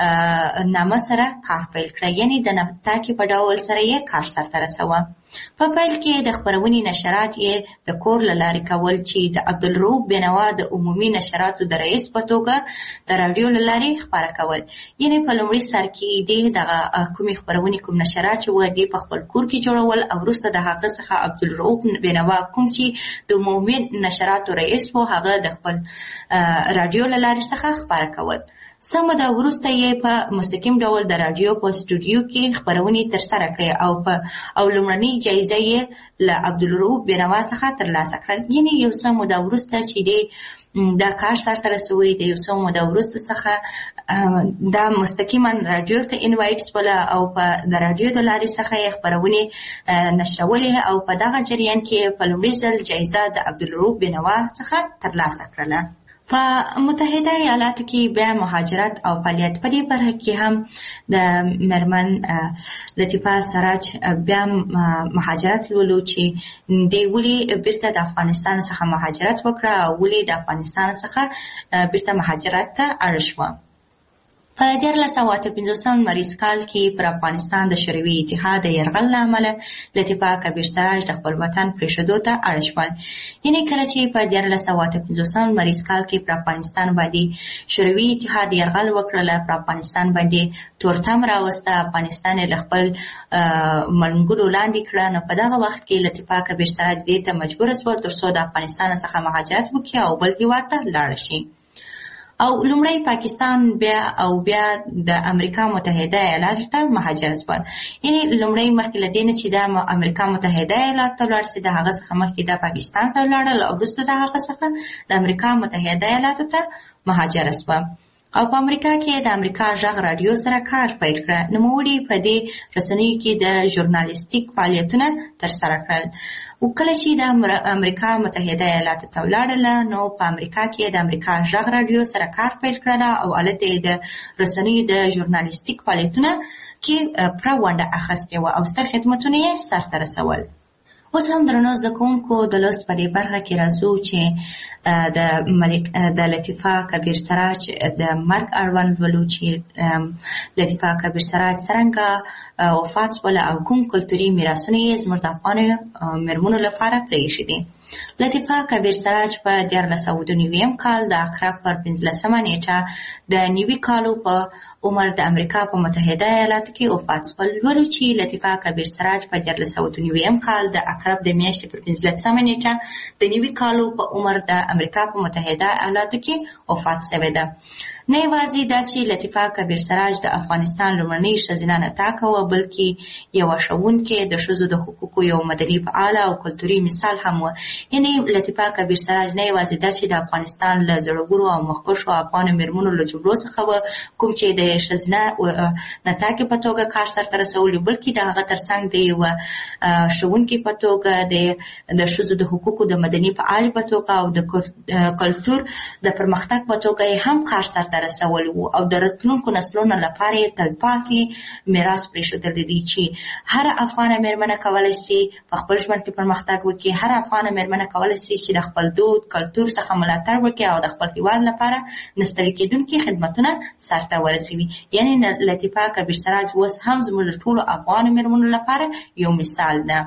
نامه سره کار پیل کړه. یعنی د نطاقي په ډول سره یې کار سرته رسوه. په پیل کې د خپرونې نشرات یې د کور له لارې کول چې د عبدالرؤف بینوا د عمومي نشراتو د رئیس په توګه د راډیو له لارې خپاره کول. یعنې په لومړي سر کې دې دغه کومې خپرونې کوم نشرات چې وه دې په خپل کور کې جوړول او وروسته د هغه څخه عبدالرؤف بینوا کوم چې د عمومي نشراتو رئیس و هغه د خپل راډیو له لارې څخه خپاره کول. څه موده وروسته یې په مستقیم ډول د راډیو په سټوډیو کې خپرونې ترسره کړې او لومړنۍ جایزه یې له عبدالرؤف بینوا څخه ترلاسه کړل. یعنې یو څه موده وروسته چې دا کار سرته رسوي، د یو څه موده وروسته څخه دا مستقیما راډیو ته انوایټ شوله او په د راډیو د لارې څخه یې خپرونې نشرولې او په دغه جریان کې په لومړي ځل جایزه د عبدالرؤف بینوا څخه ترلاسه کړله. په متحده ایالاتو کې بیا مهاجرت او فعالیت. په دې برخه کې هم د میرمن لطیفه سراج بیا مهاجرت لولو چې دی ولې بیرته د افغانستان څخه مهاجرت وکړه او ولې د افغانستان څخه بیرته مهاجرت ته اړ شوه. په 1950 مریض کال کې پر افغانستان د شوروي اتحاد د یرغل له امله لطیفه کبیر سراج د خپل وطن پرېښودو ته اړ شول. یعنې کله چې په 1950 مریض کال کې پر افغانستان باندې شوروي اتحاد یرغل وکړله، پر افغانستان باندې تورتم راوسته، افغانستان یې له خپل ملګرو لاندې کړه، نو په دغه وخت کې لطیفه کبیر سراج دې ته مجبوره شوه ترڅو د افغانستان څخه مهاجرت وکړي او بل هېواد ته لاړه شي. او لومړی پاکستان بیا د امریکا متحده ایالاتو ته مهاجر شول. یعنې لومړی مخکې له دې نه چې د امریکا متحده ایالاتو ته ولاړ شي، د هغه څخه مخکې د پاکستان ته ولاړل او وروسته د هغه څخه د امریکا متحده ایالاتو ته مهاجر شوه. او په امریکا کې د امریکا غږ راډیو سره کار پیل کړه. نوموړي په دې رسنیو کې د ژورنالیستیک فعالیتونه ترسره کړل. او کله چې د امریکا متحده ایالاتو ته ولاړله، نو په امریکا کې د امریکا غږ راډیو سره کار پیل کړله او هلته یې د رسنیو د ژورنالیستیک فعالیتونه کې پوره ونډه اخیستې وه او ستر خدمتونه یې سرته رسول. اوس هم درنو زده کوونکو د لوست په دې برخه کې راځو چې د لطیفه کبیر سراج د مرګ اړوند ولو چې لطیفه کبیر سراج څرنګه وفات شوله او کوم کلتوري میراثونه یې زموږ د افغانو میرمنو لپاره پرېښي دي. لطیفه کبیر سراج په 1992 کال د اکراب پر 15 نیټه د 90 کالو په عمر د امریکا په متحده ایالاتو کې وفات شول. ولو چې لطیفه کبیر سراج په 1992 کال د اکراب د میاشتې پر 15 نیټه د 90 کالو په عمر د امریکا په متحده ایالاتو کې وفات شوې ده. نه یوازې دا چې لطیفه کبیر سراج د افغانستان لومړنۍ ښځینه نطاقه وه، بلکې یوه ښوونکې، د ښځو د حقوقو یو مدني فعاله او کلتوري مثال هم وه. یعنې لطیفه کبیر سراج نه یوازې دا چې د افغانستان له زړورو او مخکښو افغانو میرمنو له جګړو څخه وه کوم چې د ښځینه نطاقې په توګه کار سرته رسولی، بلکې د هغه ترڅنګ د یوه ښوونکې په توګه، د ښځو د حقوقو د مدني فعالې په توګه او د کلتور د پرمختګ په توګه یې هم کار سرته رسولی وو او د راتلونکو نسلونو لپاره یې تلپاتې میراث پرېښودلی دی چې هره افغانه میرمنه کولی شي په خپل ژوند کې پرمختګ وکړي. هره افغانه میرمنه کولی شي چې د خپل دود کلتور څخه ملاتړ وکړي او د خپل هېواد لپاره نه ستړي کېدونکي خدمتونه سرته ورسوي. یعنې لطیفه کبیر سراج اوس هم زموږ د ټولو افغانو میرمنو لپاره یو مثال ده.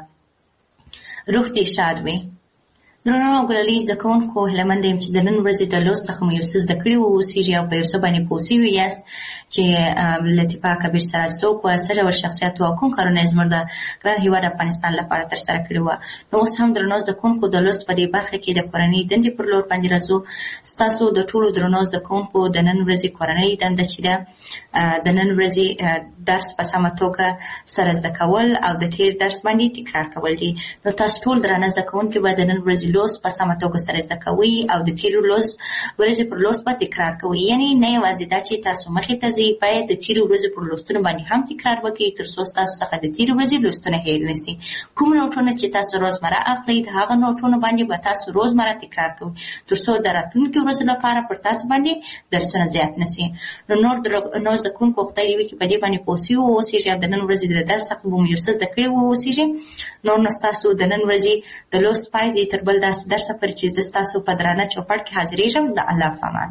روح دې شاد وي. درنو او ګلالي زده کوونکو، هیلهمنده یم چې د نن ورځې د لوست څخه مو یو څه زده کړي واوسیږي او په یو څه باندې پوه شوي یاست چې لطیفه کبیر سراج څوک وه، څه ډول شخصیت وه او کوم کارونه یې زموږ د ګران هېواد افغانستان لپاره ترسره کړي وه. نو اوس هم درنو زده کوونکو د لوست په دې برخه کې د کورنۍ دندې پر لور باندې راځو. ستاسو د ټولو درنو زده کوونکو د نن ورځې کورنۍ دنده چې ده د نن ورځې درس په سمه توګه سره زده کول او د تېر درس باندې تکرار کول دي. نو تاسو ټول درانه زده کوونکي به د نن ورځې لوست په سمه توګه سره زده کوئ او د تېرو ورځې پر لوست به تکرار کوئ. یعنې نه یوازې دا چې تاسو مخې ته ځئ، باید د تېرو ورځې پر لوستونو باندې هم تکرار وکړئ تر څو ستاسو څخه د تېرو ورځې لوستونه هېر نه شي. کوم نوټونه چې تاسو روزمره اخلئ د هغه نوټونو باندې به تاسو روزمره تکرار کوئ تر څو د راتلونکو ورځو لپاره پر تاسو باندې درسونه زیات نه شي. نو نور زده کوونکو خدای دې وکړي په دې باندې پوه شوي واوسېږي او د نن ورځې د درس څخه به مو یو څه زده کړي واوسېږي. نور نو ستاسو د نن ورځې د لوست پای دی تر بل داسې درسه پورې چې زه ستاسو په درانه چوپړ کې حاضرېږم. د الله په امان.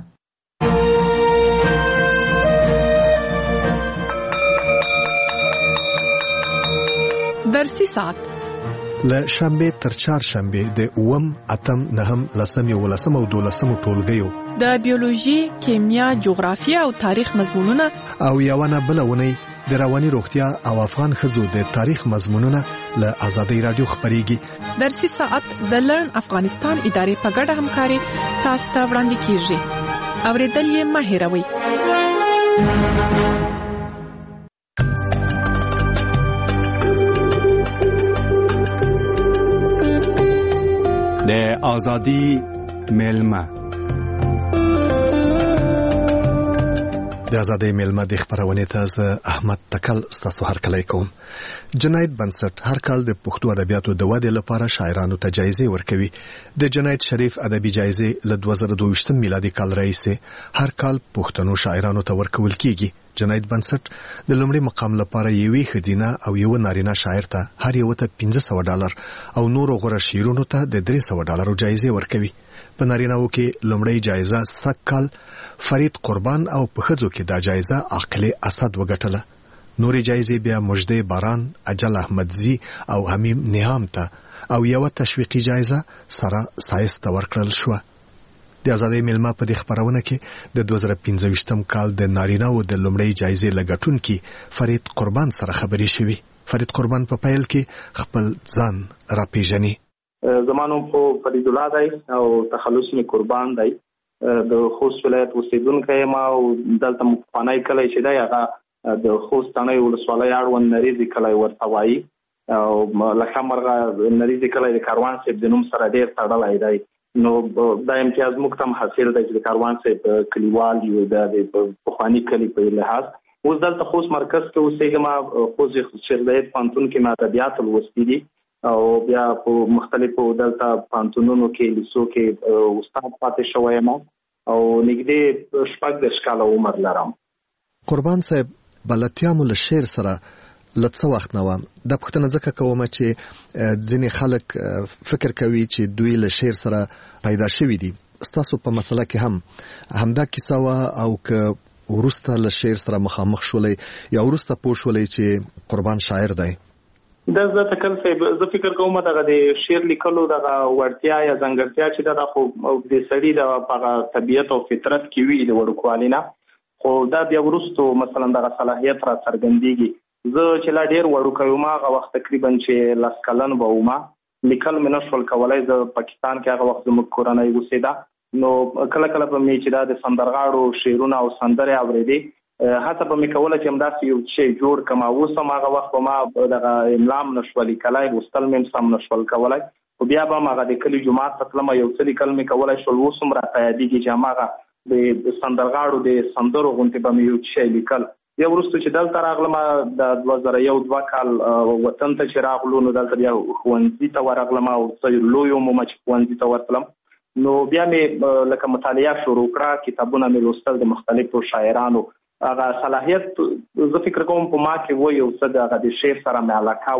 درسي ساعت له شنبه تر چهارشنبه د 8، 8، 9، 10، 11 او 12 ټولګیو د بیولوژي، کیمیا، جغرافیه او تاریخ مضمونونه او یوانه بلونی د رواني روغتیا او افغان ښځو د تاریخ مضمونونه له آزادۍ رادیو خپرېږي. درسي ساعت د لرن افغانستان ادارې په ګډه همکاري تاسو ته وړاندې کیږي. اورېدل یې مه هېروئ. د آزادۍ مېلمه. د آزادۍ مېلمه د خبرونې ته زه احمد تکل ستاسو هرکلی کوم. جنایت بنسټ هر کال د پښتو ادبیاتو د ودې لپاره شاعرانو ته جایزې ورکوي. د جنایت شریف ادبي جایزې له 2022 میلادي کال راهیسې هر کال پښتنو شاعرانو ته ورکول کیږي. جنایت بنسټ د لومړي مقام لپاره یوې ښځینه او یو نارینه شاعر ته هر یو ته $500 او نورو غوره شعرونو ته د $300 جایزې ورکوي. په نارینه‌و کې لومړی جایزه سکال فرید قربان او په ښځو کې دا جایزه عاقله اسد وګټله. نورې جایزې بیا مجدې باران، اجل احمدزي او حمیم نهام ته او یو تشویقي جایزه سره سایس ته ورکړل شو. د آزادۍ مېلمه په دې خبرونه کې د 2015 کال د نارینه‌و د لومړی جایزې لګټونکي فرید قربان سره خبرې شوې. فرید قربان په پیل کې خپل ځان راپېژني. زمانو په فرید الله دی او تخلص می قربان دی. د خوست ولایت اوسیدونکی یم او دلته مخفانای کلی چې دی هغه د خوست تڼۍ ولسوالۍ اړوند نریزي کلی ورته وایي او لکه مرغه نریزي کلی د کاروان صاحب د نوم سره ډېر تړلی دی. نو دا امتیاز موږ ته هم حاصل دی چې د کاروان صاحب کلیوال یو د پخواني کلي په لحاظ. اوس دلته خوست مرکز کې اوسېږم. خوست شیخزاید پوهنتون کې مې ادبیات لوستي دي او بیا په مختلفو دلته پوهنتونونو کې لیسو کې استاد پاتې شوی یم او نږدې 14 کاله عمر لرم. قربان صاحب بلدتیا مو له شعر سره لڅ وخت نه و د پښتنه ځکه کوم چې ځینې خلک فکر کوي چې دوی له شعر سره پیدا شوي دي ستاسو په مسله کې هم همدا کیسه وا او که ورسته له شعر سره مخامخ شولې یا ورسته پوه شولې چې قربان شاعر دی د تکل زه فکر کوم دغه د شعر لیکلو دغه ورتیا یا ځانګړتیا چې دا خو د سړي د طبیعت او فطرت کې وی د وړوکوالینا خو دا بیا ورستو مثلا دغه صلاحیت را څرګندېږي زه چې لا ډیر وړوکی ما هغه وخت تقریبا چې لاس کلن به ما لیکل مې نشول کولای زه پاکستان کې هغه وخت زموږ کورنۍ اوسېده نو کله کله به مې چې دا د سندرغاړو شعرونه او سندرې اورېدې هڅه به مې کوله چې همداسې یو شی جوړ کړم اوس هم هغه وخت به ما دغه املا هم نشول لیکلی لوستل مې سم نشول کولی خو بیا به هم هغه د کلي جومات ته تلم یو څه لیکل مې کولی شول اوس هم راته یادېږي چې هماغه د سندرغاړو د سندرو غوندې به مې یو شی لیکل بیا وروسته چې دلته راغلم د 2001-2 کال وطن ته چې راغلو نو دلته بیا ښوونځي ته ورغلم او څه لوی وم چې ښوونځي ته ورتلم نو بیا مې لکه مطالعه شروع کړه کتابونه مې لوستل د مختلفو شاعرانو هغه صلاحیت زه فکر کوم په ما کې و یو څه د هغه د شعر سره مې علاقه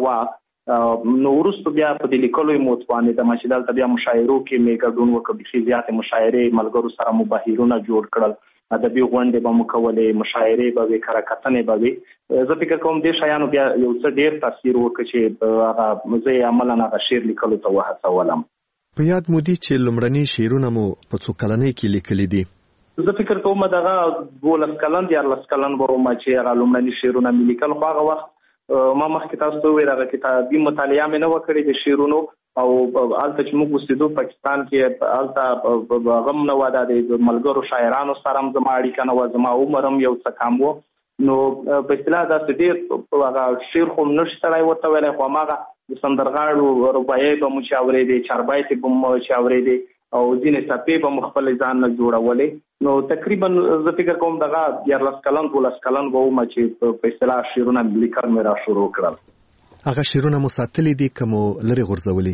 وه نو وروسته بیا په دې لیکلو یې متوانېدم چې دلته بیا مشاعرو کې مې ګډون وکړ بیخي زیاتې مشاعرې ملګرو سره مباحثونه جوړ کړل ادبي غونډې به مو کولې مشاعرې به وې کره کتنې به وې زه فکر کوم دې شیانو بیا یو څه ډېر تاثیر وکړ چې هغه زه یې عملاً هغه شعر لیکلو ته وهڅولم په یاد مو دي چې لومړني شعرونه مو په څو کلنۍ کې لیکلي دي زه فکر کوم دغه 12 کلن 14 کلن به وم چې هغه لومړني شعرونه مې لیکل خو هغه وخت ما مخکې تاسو ته وویل هغه کتابي مطالعه مې نه وه کړې د شعرونو او هلته چې موږ اوسېدو پاکستان کې هلته غم نه وه د ملګرو شاعرانو سره هم زما اړیکه نه وه زما عمر هم یو څه کم و نو په اصطلاح داسې ډېر هغه شعر خو نشي سړی ورته ویلی خو هماغه د سندرغاړو رباعیې به مو چې اورېدې چاربیتې به مو چې اورېدې او ځینې څپې به مو خپلې ځان نه جوړولې نو تقریبا زه فکر کوم دغه 14 کلن 12 کلن به وم چې په اصطلاح شعرونه لیکل مې را شروع کړل هغه شعرونه مو ساتلي دي که مو لرې غورځولي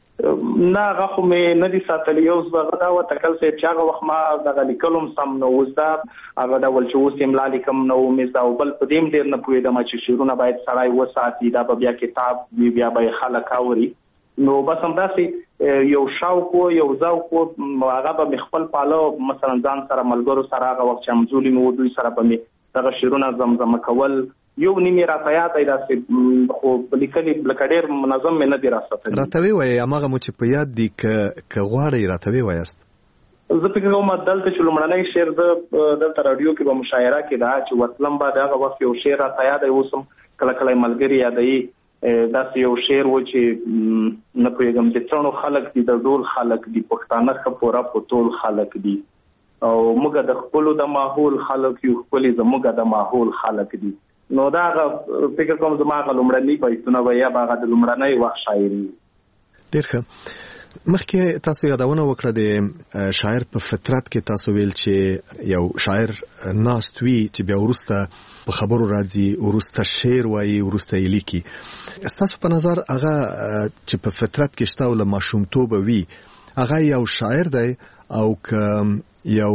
نه هغه خو مې نه دي ساتلي اوس به هغه دا وتکل صاحب چې هغه وخت ما دغه لیکلو هم سم نه اوس دا هغه ډول چې اوس املا لیکم نه و مې زده او بل په دې هم ډېر نه پوهېدم چې شعرونه باید سړی وساتي دا به بیا کتاب وي بیا به یې خلک اوري نو بس همداسې یو شوق و یو ذوق و هغه به مې خپل پاله مثلا ځان سره ملګرو سره هغه وخت چې همزولي مې و دوی سره به مې دغه شعرونه زمزمه کول یو نیمې راته یاد دی داسې خو لیکلي لکه ډېر منظم مې نه دي راستلی راته ووایئ هماغه مو چې په یاد دي که غواړئ راته ووایاست زه فکر کوم دلته چې لومړنی شعر دلته راډیو کې به مشاعره کې دا چې وتلم به د هغه وخت یو شعر راته یاد دی اوس هم کله کله ملګري یادوي داسې یو شعر و چې نه پوهېږم د څڼو خلک دي د ډول خلک دي پښتانه ښه پوره په ټول خلک دي او موږ د خپلو د ماحول خلک یو ښکلي زموږ د ماحول خلک دي نو دا هغه فکر کوم زما هغه لومړني بیتونه به یا به هغه د لومړنی وخت شاعري ډېر ښه مخکې تاسو یادونه وکړه د شاعر په فطرت کې تاسو ویل چې یو شاعر ناست وي چې بیا وروسته په خبرو راځي وروسته شعر وایي وروسته یې لیکي ستاسو په نظر هغه چې په فطرت کې شته او له ماشومتوبه وي هغه یو شاعر دی او که یو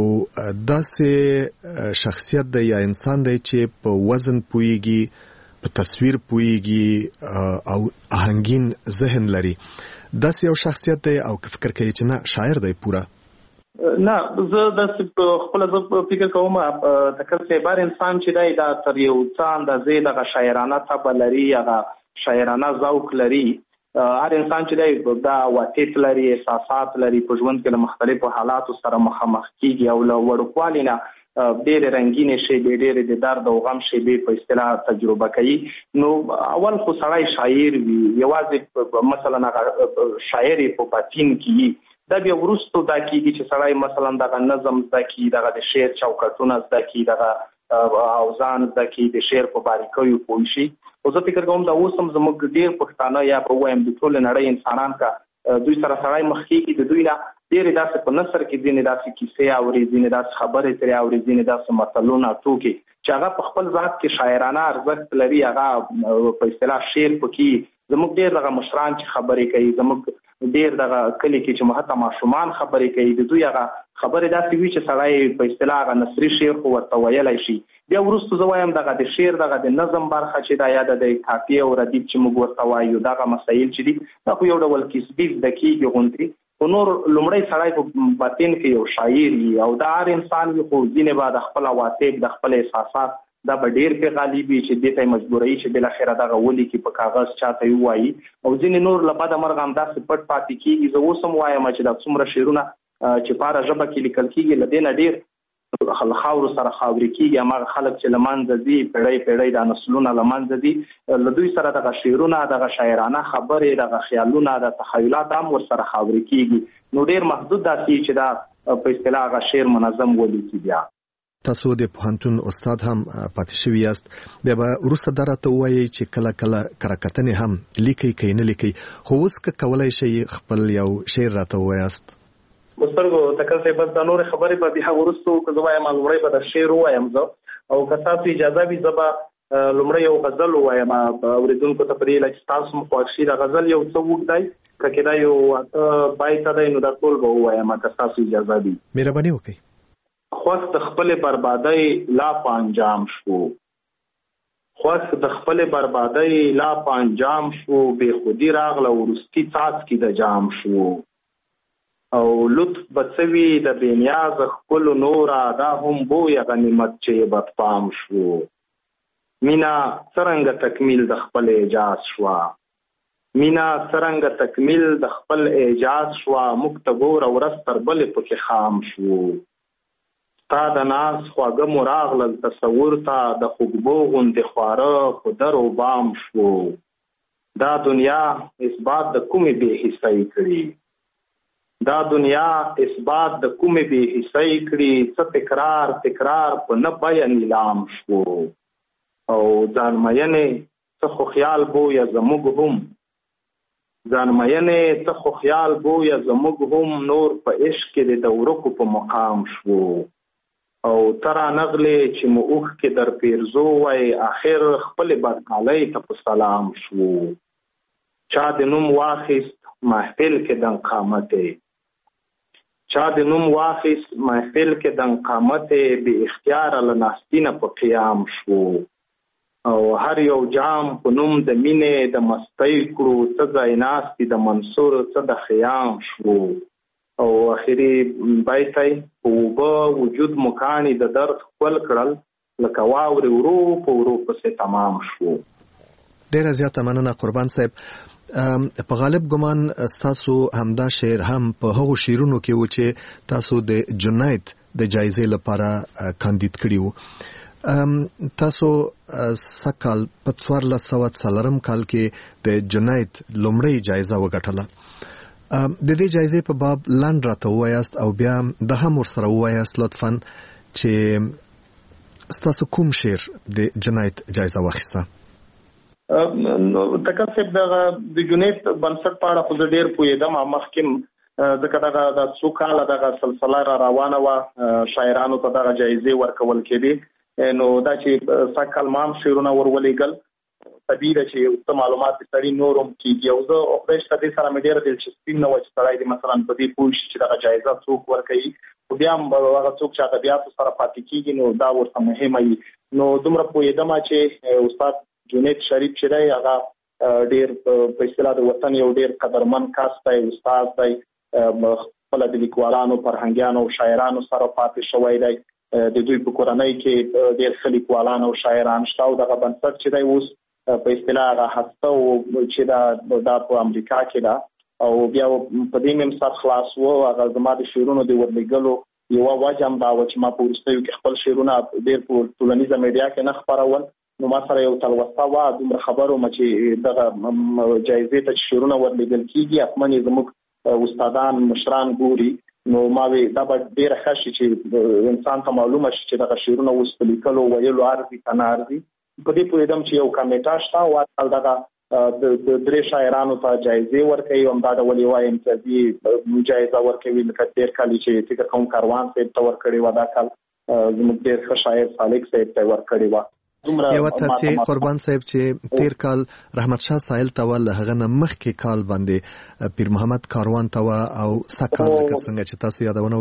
داسې شخصیت دی یا انسان دی چې په وزن پوهیږي په تصویر پوهیږي او آهنګین ذهن لري داسې یو شخصیت دی او که فکر کوي چې نه شاعر دی پوره نه زه داسې خپله زه فکر کوم تکل صاحب انسان چې دی دا تر یو څه اندازې دغه شاعرانه طبع لري هغه شاعرانه ذوق لري هر انسان چې دی دا عواطف لري احساسات لري په ژوند کې له مختلفو حالاتو سره مخامخ کیږي او له وړوکوالي نه ډېرې رنګینې شیبې ډېرې د درد او غم شیبې په اصطلاح تجربه کوي نو اول خو سړی شاعر وي یوازې مثلا شاعر په باطن کې دا بیا وروسته دا کېږي چې سړی مثلا دغه نظم زده کړي دغه د شعر چوکاټونه زده کړي دغه اوزان زده کړي د شعر په باریکیو پوه شي او زه فکر کوم دا اوس هم زموږ ډېر پښتانه یا به ووایم د ټولې نړۍ انسانان که دوی سره سړی مخ کېږي د دوی نه ډېرې داسې په نثر کې ځینې داسې کیسې اوري ځینې داسې خبرې ترې اوري ځینې داسې متلونه ټوکې چې هغه په خپل ذات کې شاعرانه ارزښت لري هغه په اصطلاح شعر پکې زموږ ډېر دغه مشران چې خبرې کوي زموږ ډیر دغه کلی کې چې مهته ماشومان خبرې کوي د دوی هغه خبرې داسې وي چې سړی په اصطلاح هغه نثري شعر خو ورته ویلی شي. بیا وروسته زه وایم دغه د شعر دغه د نظم برخه چې دا یا د قافیې او ردیف چې موږ ورته وایو دغه مسایل چې دي دا خو یو ډول کسبي زده کېږي غوندې. خو نور لومړی سړی په باطن کې یو شاعر وي او دا هر انسان وي خو ځینې به د خپل عواطف د خپل احساسات دا به ډېر پې غالب وي چې دې ته یې مجبوروي چې بالاخره دغه ولیکي په کاغذ چاته یې ووایي او ځینې نور له بده مرغه همداسې پټ پاتې کېږي. زه اوس هم وایم چې دا څومره شعرونه چې په هره ژبه کې لیکل کېږي له دې نه ډېر خاورو سره خاورې کېږي. هماغه خلک چې له منځه ځي پیړۍ دا نسلونه له منځه ځي له دوی سره دغه شعرونه دغه شاعرانه خبرې دغه خیالونه د تخیلات هم ورسره خاورې کېږي. نو ډېر محدود داسې چې دا په اصطلاح هغه شعر منظم ولیکي. بیا تاسو د پوهنتون استاد هم پاتې شوي یاست بیا به وروسته دا راته ووایئ چې کله کره هم لیکئ که نه لیکئ خو اوس که کولی شئ خپل یو شعر راته ووایاست. مسترګو تکل صاحب بس دا نور خبرې به بیا وروسته که زه وایم لومړی به د شعر ووایم زه او که تاسو اجازه وي زه به لومړی یو غزل ووایم اورېدونکو ته په دې هیله چې تاسو هم خوښ شي. د غزل یو څه اوږد دی که کېدای یو بیته دی نو دا ټول به ووایم که تاسو اجازه وي. مهرباني وکړئ. خوښ د خپلې بربادۍ لا په انجام شو، خوښ د خپلې بربادۍ لا په انجام شو، بې خودي راغله وروستي څاڅکي د جام شو او لطف بڅوي د بې نیازه ښکلو نوره دا هم بویه غنیمت چې بدپام شو. مینا څرنګه تکمیل د خپل اعجاز شوه، مینا څرنګه تکمیل د خپل اعجاز شوه، موږ ته ګوره ورځ تر بلې پکې خام شو. تا د ناز خواږه مو راغلل تصور ته د خوږبو غوندې خواره په در و بام شو. دا دنیا اثبات د کومې بې حسۍ کړي، دا دنیا اثبات د کومې بې حسۍ کړي، څه تکرار په نه بیه نیلام شو او ځانمینې څه خو خیال بویه زموږ هم، ځانمینې څه خو خیال بویه زموږ هم، نور په عشق کې د ورکو په مقام شو او ترا نغلې چې مو اوښکې در پیرزو وای، آخر خپلې بدحالۍ ته په سلام شو. چا د نوم واخیست محفل کې دن قامتې، چا د نوم واخیست محفل کې دن قامتې، بې اختیاره له ناستینه په قیام شو او هر یو جام په نوم د مینې د مستۍ کړو، څه ځای ناستي د منصور څه د خیام شو او اخري بیتی په اوبه وجود مکانی د درد خپل کړل، لکه واورې ورو په ورو پسې تمام شو. ډیره زیاته مننه قربان صاحب. په غالب ګمان ستاسو همدا شعر هم په هغو شعرونو کې و چې تاسو د جنایت د جایزې لپاره کاندید کړي وو. تاسو سکال په 1404 کال کې د جنایت لومړی جایزه وګټله. د دې جایزې په باب لاندې راته ووایاست او بیا د هم ورسره ووایاست لطفاً چې ستاسو کوم شعر د جنایت جایزه واخیسته. تکل صاحب دغه د جنایت بنسټ په اړه خو زه ډېر پوهېدم مخکې ځکه دغه د څو کاله دغه سلسله را روانه وه شاعرانو ته دغه جایزې ورکول کېدې نو دا چې سږ کال ما هم شعرونه ورولېږل طبیعي ده چې څه معلومات د سړي نور هم کېږي او زه خدای شته دې سره مې ډېره دلچسپي نه وه چې سړی دې مثلا په دې پوه شي چې دغه جایزه څوک ورکوي خو بیا هم هغه څوک چې ادبیاتو سره پاتې کېږي نو دا ورته مهمه وي. نو دومره پوهېدم چې استاد جنید شریف چې دی هغه ډېر په اصطلاح د وطن یو ډېر قدرمن کس دی، استاد دی، خپله د لیکوالانو فرهنګیانو او شاعرانو سره پاتې شوی دی، د دوی په کورنۍ کې ډېر ښه لیکوالان او شاعران شته او دغه بنسټ چې دی اوس په اصطلاح هغه هسته چې دا په امریکا کې ده او بیا په دې مې سر خلاص و. هغه زما د شعرونو د ورلېږلو یوه وجه هم دا وه چې ما په وروستیو کې خپل شعرونه ډېر په ټولنیزه میډیا کې نه خپرول نو ما سره یو تلوسه وه دومره خبر وم چې دغه جایزې ته چې شعرونه ورلېږل کېږي حتما یې زموږ استادان مشران ګوري نو ما وی دا به ډېره ښه شي چې انسان ته معلومه شي چې دغه شعرونه اوس په لیکلو ویلو ارزي که نه ارزي. په دې پوهېدم چې یو کمیټه شته او اټکل دغه د درې شاعرانو ته جایزې ورکوي او همدا ډول یوه امتیازي جایزه ورکوي لکه تېر کال چې فکر کوم کاروان صاحب ته ورکړې وه، دا کال زموږ ډېر ښه شاعر سالک صاحب ته ورکړې وه. یو تاسې قربان صاحب چې تیر کال رحمت شاه ساحل ته ول هغه مخکې کال باندې پیر محمد کاروان ته او سکه لکه څنګه چې تاسو یادونه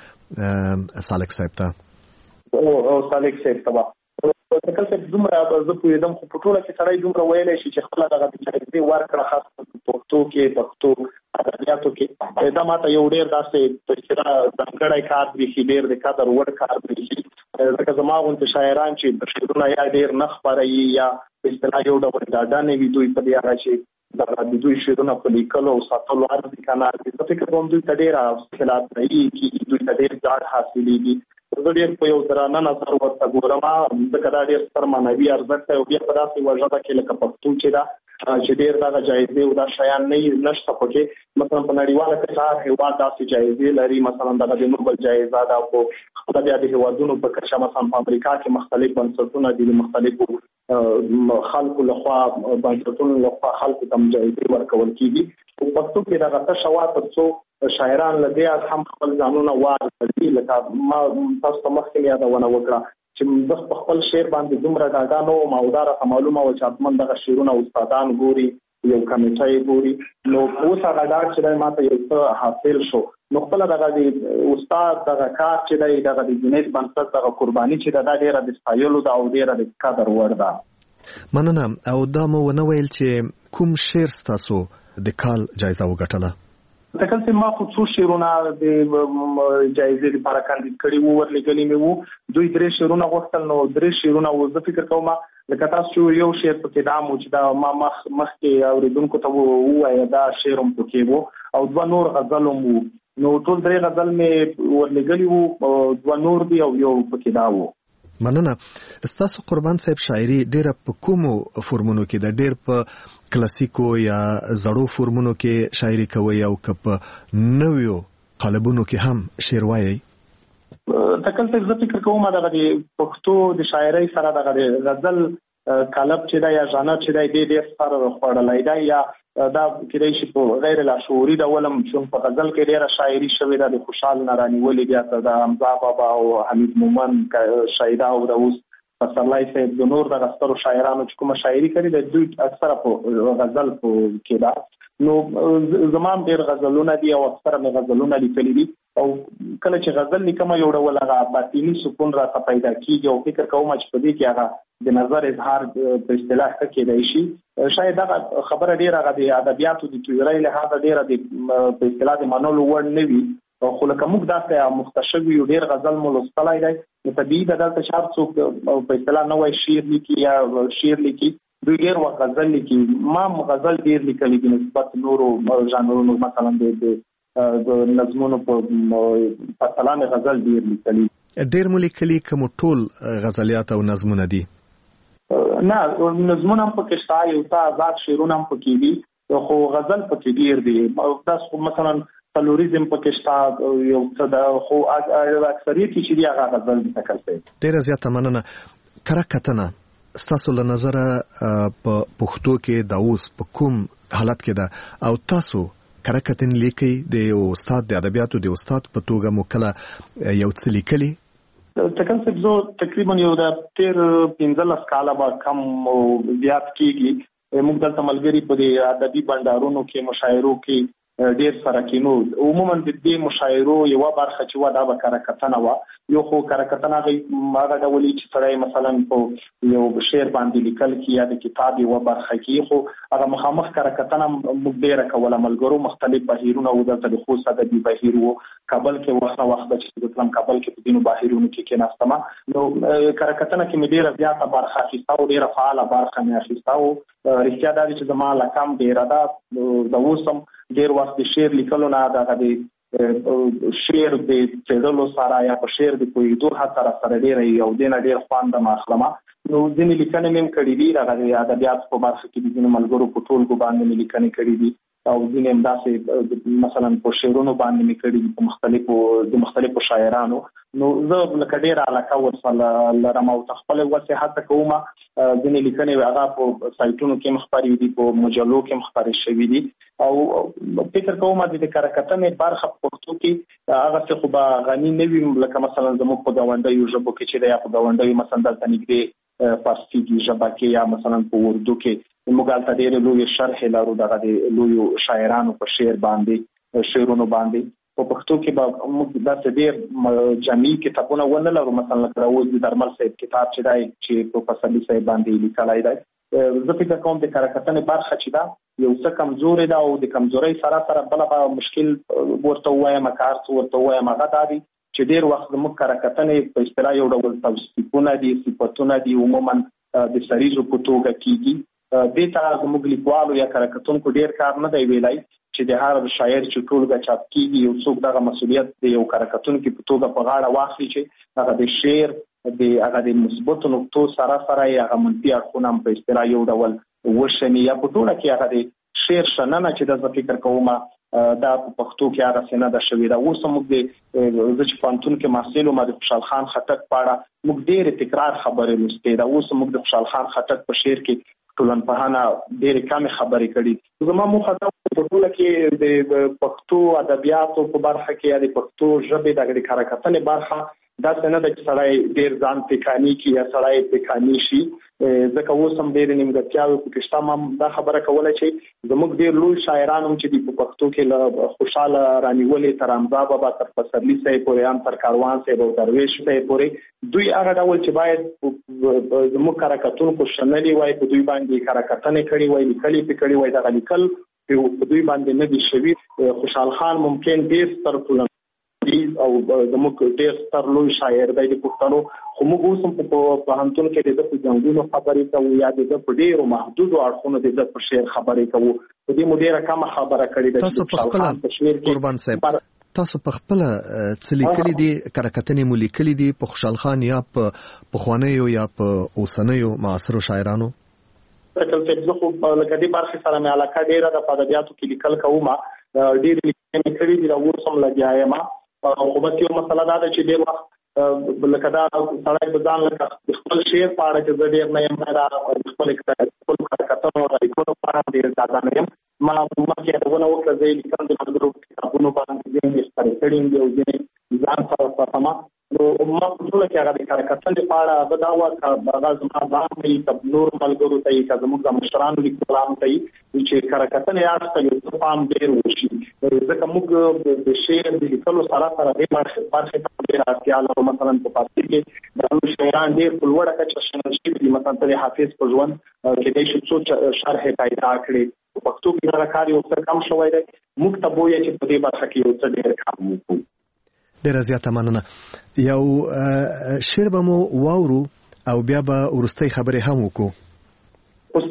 وکړه سالک صاحب ته او سالک صاحب ته تکل څه دومره زه پوهېدم خو په ټوله کې سړی دومره ویلی شي چې خپله دغه جایزې ورکړه خاص پښتو کې پښتو ادبیاتو کې دا ماته یو ډېر داسې ځانګړی کار برېښي ډېر د قدر وړ کار برېښي ځکه زما غوندې شاعران چې شعرونه یا ډېر نه خپروي یا په اصطلاح یو ډول ډاډه نه وي دوی په دې هغه چې د دوی شعرونه په لیکلو او ساتلو عرض دي که نه زه فکر کوم دوی ته ډېره حاصلات رهي کېږي دوی ته ډېر ډاډ حاصلېږي زه ډېر په یو درانه نظر ورته ګورم ځکه دا ډېر ستر معنوي ارزښت دی او بیا په داسې یوه ژبه کې لکه پښتو چې ده چې ډېر دغه جایزې او دا شیان نشته پکې مثلا په نړیواله کچه هر هېواد داسې جایزې لري مثلا دغه د نوبل جایزه ده خو خپله بیا د هېوادونو په کچه مثلا په امریکا کې مختلف بنسټونه دي د مختلفو خلکو لخوا بنسټونو لخوا خلکو ته جایزې ورکول کېږي په پښتو کې دغه تشه وا تر څو شاعران له دې هم خپل ځانونه واردوي لکه ما تاسو ته مخکې یادونه وکړه چې زه په خپل شعر باندې دومره ډاډه نه وم او دا راته معلومه وه چې حتما دغه شعرونه استادان ګوري یو کمیټه یې ګوري نو اوس هغه ډاډ چې دی ماته یو څه حاصل شو نو خپله دغه د استاد دغه کار چې دی دغه د جنید بنسټ دغه قرباني چې ده دا ډېره د ستایلو ده او ډېره د قدر وړ ده. مننه او دا مو ونه ویل چې کوم شعر ستاسو د کال جایزه وګټله؟ تکل چې ما خو څو شعرونه د جایزې لپاره کاندید کړي وو ورلېږلي مې وو دوی 3 شعرونه غوښتل نو 3 شعرونه وو زه فکر کوم لکه تاسو یو شعر پکې دا مو چې دا ما مخکې اورېدونکو ته ووایه دا شعر هم پکې وو او 2 نور غزل هم وو نو ټول 3 غزل مې ورلېږلي وو 2 نور دي او یو پکې دا وو. مننه. ستاسو قربان صاحب شاعري ډېره په کومو فورمونو کې ده؟ ډېر په کلاسیکو یا زړو فورمونو کې شاعري کوي او که په نویو قالبونو کې هم شعر وایي؟ تکل څه زه فکر کوم دغه د پښتو د شاعرۍ سره دغه د غزل قالب چې دی یا ژانر چې دی ډېر سر خوړلی دی یا دا کېدای شي په غیر لاشعوري ډول هم چون په غزل کې ډېره شاعري شوې ده د خوشحال نارانیولې بیا د حمزه بابا او حمید مومند شایده او د اوس پسرلی صاحب د نور دغه سترو شاعرانو چې کومه شاعري کړې ده دوی اکثره په غزل کې ده نو زما هم ډېر غزلونه دي او اکثره مې غزلونه لیکلي دي او کله چې غزل لیکم یو ډول هغه باطني سکون راته پیدا کېږي او فکر کوم چې په دې کې هغه د نظر اظهار په اصطلاح ښه کېدای شي شاید دغه خبره ډېره هغه د ادبیاتو د تیورۍ لحاظه ډېره د په اصطلاح د منلو وړ نه وي خو لکه موږ داسې مخته شوي یو ډېر غزل مو لوستلی دی نو طبیعي ده دلته چې هر څوک په اصطلاح نوی شعر لیکي یا شعر لیکي دوی ډېر وخت غزل لیکي ما هم غزل ډېر لیکلی دي نسبت نورو ژانرونو مثلا د نظمونو په پرتله مې غزل ډېر لیکلي. ډېر مو لیکلي که مو ټول غزلیات او نظمونه دي؟ نه نظمونه هم پکې شته یو څه آزاد شعرونه هم پکې دي خو غزل پکې ډېر دي دا مثلا فلوریزم پکې شته یو څه ده خو اکثریت چې دی هغه غزل دي. تکل صاحب ډېره زیاته مننه. کره کتنه ستاسو له نظره په پښتو کې د اوس په کوم حالت کې ده او تاسو کره کتن لیکي د یو استاد د ادبیاتو د استاد په توګه مو کله یو څه لیکلي؟ تکل صاحب زه تقریبا یو د 15 کاله به کم زیات کېږي موږ دلته ملګري په دې ادبي بنډارونو کې مشاعرو کې ډېر سره کینو عموما د دې مشاعرو یوه برخه چې وه دا به کره کتنه وه یو خو کره کتنه هغه ډول چې سړی مثلا په یو شعر باندې لیکل کې یا د کتاب یوه برخه کې خو هغه مخامخ کره کتنه موږ ډېره کوله ملګرو مختلف بهیرونه و دلته د خوست ادبي بهیر و کابل کې وخت نه وخت چې د تلم کابل کې په ځینو بهیرونو کې کېناستمه نو کره کتنه کې مې ډېره زیاته برخه اخیسته و ډېره فعاله برخه مې اخیسته و رښتیا دا دی چې زما لکم ډېره ده د اوس هم ډېر وخت د شعر لیکلو نه دغه د شعر د څېړلو سره یا په شعر د پوهېدو هڅه راسره ډېره یو دې نه ډېر خوند هم اخلمه نو ځینې لیکنې مې هم کړي دي دغه د ادبیاتو په برخه کې د ځینو ملګرو په ټولګو باندې مې لیکنې کړي دي او ځینې هم داسې مثلا په شعرونو باندې مې کړي دي په مختلفو شاعرانو نو زه لکه ډېره علاقه ورسره لرم او خپله وسې هڅه کوم ځینې لیکنې هغه په سایټونو کې هم خپرې دي په مجلو کې هم خپرې شوي دي او فکر کوم د کره کتنې برخه په پښتو کې هغه څه خو به غني نه وي لکه مثلا زموږ په ګاونډیو ژبو کې چې دی یا په ګاونډیو مثلا دلته نږدې فارسی ژبه کې یا مثلا په اردو کې موږ هلته ډېرې لویې شرحې لرو دغه د لویو شاعرانو په شعرونو باندې. په پښتو کې به موږ داسې ډېر جمعي کتابونه ونه لرو، مثلا لکه اوس د درمل صاحب کتاب چې دی چې په پسرلي صاحب باندې لیکلی دی. زه فکر کوم د کره کتنې برخه چې ده یو څه کمزورې ده او د کمزورۍ سره بله به مشکل ورته ووایم که هر څه ورته ووایم هغه دا دی چې ډېر وخت زموږ کره کتنې په اصطلاح یو ډول توصیفونه دي، صفتونه دي، عموما د سریزو په توګه کېږي. دې ته زموږ لیکوالو یا کره کتونکو ډېر کار نه دی ویلی چې د هر شاعر چې ټولګه چاپ کېږي یو څوک دغه مسؤلیت د یو کره کتونکي په توګه په غاړه واخلي چې هغه د شعر هغه د مثبتو نقطو سره یې هغه منفي اړخونه هم په اصطلاح یو ډول وشني یا په ټوله کې هغه د شعر شننه چې د زه فکر کوم دا په پښتو کې هغه نه ده شوې ده. اوس موږ زه چې پوهنتون کې محصل وم د خوشحال خان خټک په اړه موږ ډېرې تکرار خبرې لوستې ده. اوس موږ د خوشحال خان خټک په شعر کې ټولنپوهنه ډېرې کمې خبرې کړي. زما موخه دا په ټوله کې د پښتو ادبیاتو په برخه کې یا د پښتو ژبې د کره کتنې برخه داسې نه ده چې سړی ډېر ځان پیکاني کړي یا سړی پیکاني شي، ځکه اوس هم ډېرې نیمګړتیاوې پکې شته. ما دا خبره کوله چې زموږ ډېر لوی شاعران هم چې دي په پښتو کې له خوشحاله رانیولې تر حمزه بابا تر پسرلي صاحب پورې هم تر کاروان صاحب او درویش صاحب پورې دوی هغه ډول چې باید زموږ کره کتونکو شنلي وای په دوی باندې کره کتنې کړي وای، لیکلي پې کړي وای، دغه لیکل په دوی باندې نه دي شوي. خوشحال خان ممکن ډېر ستر ټولنپوه او زموږ ډېر ستر لوی شاعر دی د پښتنو، خو موږ اوس هم په پوهنتون کې د ده په جنګونو خبرې کوو یا د ده په ډېرو محدودو اړخونو د ده په شعر خبرې کوو. په دې مو ډېره کمه خبره کړې ده. تاسو په خپله قربان صاحب تاسو په خپله څه لیکلي دي، کره کتنې مو لیکلي دي په خوشحال خان یا په پخوانیو یا په اوسنیو معاصرو شاعرانو؟ زه خو لکه دې برخې سره مې علاقه ډېره ده، په ادبیاتو کې لیکل کوم، ډېرې لیکنې مې کړي دي، اوس هم لګیا یم. خو بس یو مسله دا ده چې ډېر وخت لکه دا سړی په ځان لکه د خپل شعر په اړه چې زه ډېر نه یم، دا د خپلو کره کتنو او لیکنو په اړه ډېر ډاډه نه یم. ما مخکې یادونه وکړه زه یې لیکم د ملګرو کتابونو باندې ځینې یې خپرې کړي دي او ځینې ځان سره ساتم. نو ما په ټوله کې هغه د کره کتنې په اړه هغه دا وه که هغه زما ځان وي که نور ملګرو ته وي که زموږ د مشرانو لیکوالانو ته وي چې کره کتنې اړخ ته یو څه پام ډېر وشي، ځکه موږ د شعر د لیکلو سره دې برخې ته ډېره اړتیا لرو. مثلا په فارسي کې د نور شاعران ډېر په لوړه کچه شنل شوي دي، مثلا د حافظ په ژوند کېدای شي څو شرحې پیدا کړي. په پښتو کې دغه کار یو څه کم شوی دی، موږ ته بویه چې په دې برخه کې یو څه ډېر کار وکړو. ډېره زیاته مننه. یو شعر به مو واورو او بیا به وروستۍ خبرې هم وکړو. په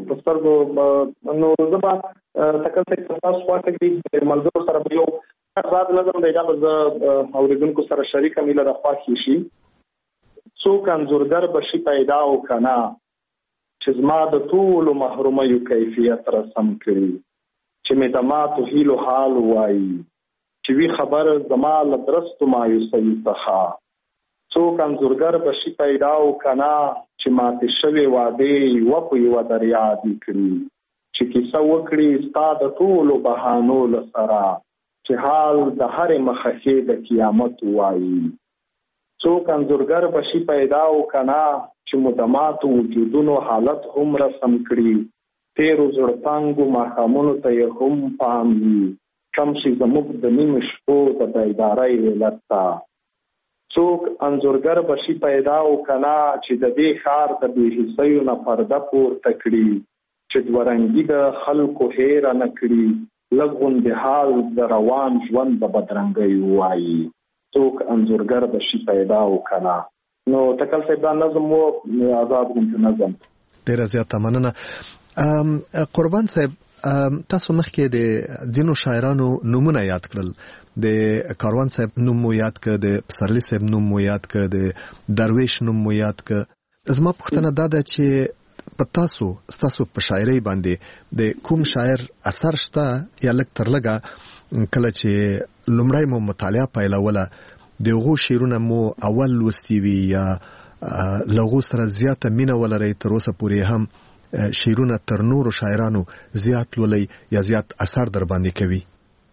سترګو نو زه به تکل صاحب تاسو خوا ته د ملګرو سره به یو آزاد نظم دی، دا به زه اورېدونکو سره شریکه مې له خوښې شي. څوک انځورګر به شي پیدا او که نه چې زما د ټولو محرومیو کیفیت رسم کړي، چې مې د ماتو هیلو حال وایي، چې وی خبر زما له درستو مایوسۍ څخه. څوک انځورګر به شي پیدا او که نه چې ماتې شوې وعدې یوه په یوه در یادې کړي، چې کیسه وکړي ستا د ټولو بهانو له سره، چې حال د هرې مخخې د قیامت وایي. څوک انځورګر به شي پیدا او که نه چې مدماتو وجودونو حالت هم رسم کړي، تیرو زړتانګو ماښامونو ته یې هم پام وي، کم شي زموږ د نیمو شپو د بیدارۍ علت ته. څوک انځورګر به شي پیدا او که نه چې د دې ښار د بې حسیو نه پرده پورته کړي، چې دوه رنګي د خلکو هیره نه کړي، لږ غوندې حال د روان ژوند د بدرنګۍ وایي. څوک انځورګر به شي پیدا او که نه. نو تکل صاحب دا نظم و آزاد غوندې نظم. ډېره زیاته مننه. قربان صاحب تاسو مخکې د ځینو شاعرانو نومونه یاد کړل، د کاروان صاحب نوم مو یاد کړ، د پسرلي صاحب نوم مو یاد کړ، د درویش نوم مو یاد کړ. زما پوښتنه دا ده چې په ستاسو په شاعرۍ باندې د کوم شاعر اثر شته یا لږ تر لږه کله چې لومړی مو مطالعه پیلوله د هغو شعرونه مو اول لوستي وي یا له هغو سره زیاته مینه ولرئ تر اوسه پورې هم شعرونه تر نورو شاعرانو زیات لولئ یا زیات اثر در باندې کوي؟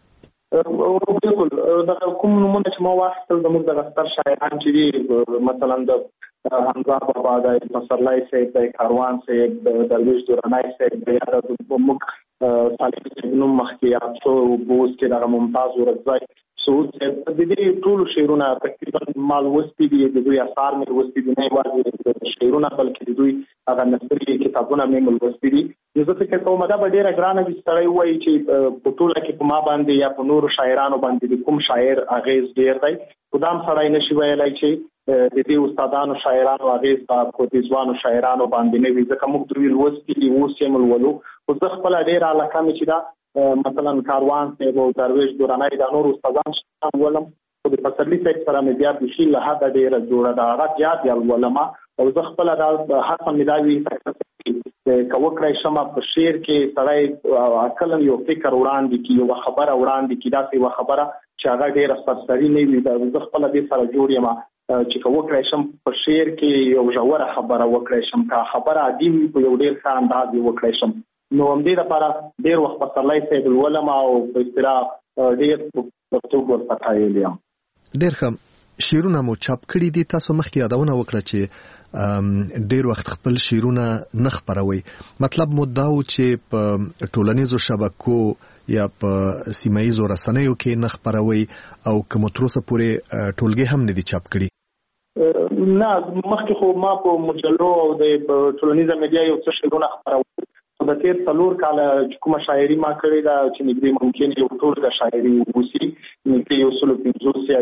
بالکل دا کوم نمونه چې ما واخیستل زموږ د غستر شاعران چې دي مثلا د حمزه بابا د پسرلی صاحب د کاروان صاحب د درویش درانی صاحب د موږ صالح نوم مخکې یاد شو بوز کې دغه ممتاز ورځای سعود صاحب د دې ټولو شعرونه تقریبا مال وسپي دي د دوی اثار مې وسپي دي نه یوازې شعرونه بلکې د دوی هغه نثري کتابونه مې وسپي دي زه فکر کوم دا به ډېره ګرانه وي سړی وایي چې په ټوله کې په ما باندې یا په نورو شاعرانو باندې کوم شاعر اغیز ډېر دی خو دا هم سړی نشي ویلی چې د دې استادانو شاعرانو اغیز په دې ځوانو شاعرانو باندې نه وي ځکه موږ دوی لوستي دي اوس یې ملولو خو زه خپله ډېره علاقه مې چې دا مثلا کاروان صاحب او درویش درانی دا نور استادان شته ولم خو د پسرلي صاحب سره مې بیا بیخي له حده ډېره جوړه ده هغه زیات یې ولما او زه خپله دا هڅه مې دا وي که وکړی شم په شعر کې سړی کله یو فکر وړاندې کړي یوه خبره وړاندې کړي داسې یوه خبره چې هغه ډېره سرسري نه وي زه خپله دې سره جوړ یم چې که وکړی شم په شعر کې یو ژوره خبره وکړی شم که خبره عادي وي په یو ډېر ښه انداز یې وکړی شم نو همدې لپاره ډېر وخت پسرلی صاحب لولم او په اصطلاح ډېر پښتو ورڅخه ویلی یم. ډېر ښه شعرونه مو چاپ کړي دي تاسو مخکې یادونه وکړه چې ډېر وخت خپل شعرونه نه خپروئ مطلب مو دا و چې په ټولنیزو شبکو یا په سیمه ییزو رسنیو کې نه خپروئ او که مو تر اوسه پورې ټولګې هم نه دي چاپ کړي؟ نه مخکې خو ما په مجلو او د ټولنیزه میډیا یو څه شعرونه خپرول د تیر 4 کاله چې کومه شاعري ما کړې ده چې نږدې ممکن یو ټولګه شاعري ووسي نږدې 150 یا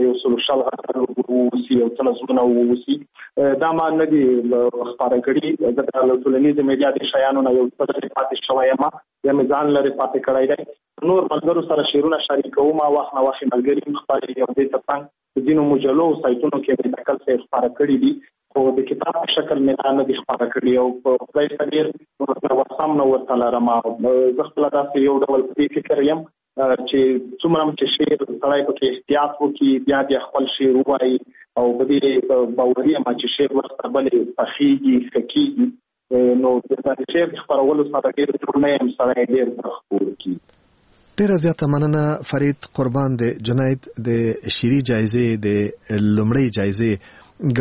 160 ووسي او څه نظمونه ووسي دا ما نه دي خپاره کړي د ټولنیزې میډیا د شیانو نه یو څه لرې پاتې شوی یم یا مې ځان لرې پاتې کړی دی نور ملګرو سره شعرونه شریکوم وخت نه وخت ملګري هم خپارېږي او دې ترڅنګ په ځینو مجلو او سایټونو کې مې نقل څه خپاره کړي دي خو د کتاب په شکل مې نه دي خپاره کړي او په خدای ته ډېر وسام نه ورته لرم زه خپله داسې یو ډول په دې فکر یم چې څومره چې شعر سړی پکې احتیاط وکړي بیا بیا خپل شعر ووایي او په دې باوري یم چې شعر ورسره بلې پخېږي ښه کېږي نو د شعر خپرولو سره ډېر جوړ نه یم سړی ډېر خپور کړي. ډیره زیاته مننه فرید قربان د جنید د شعري جایزې د لومړۍ جایزې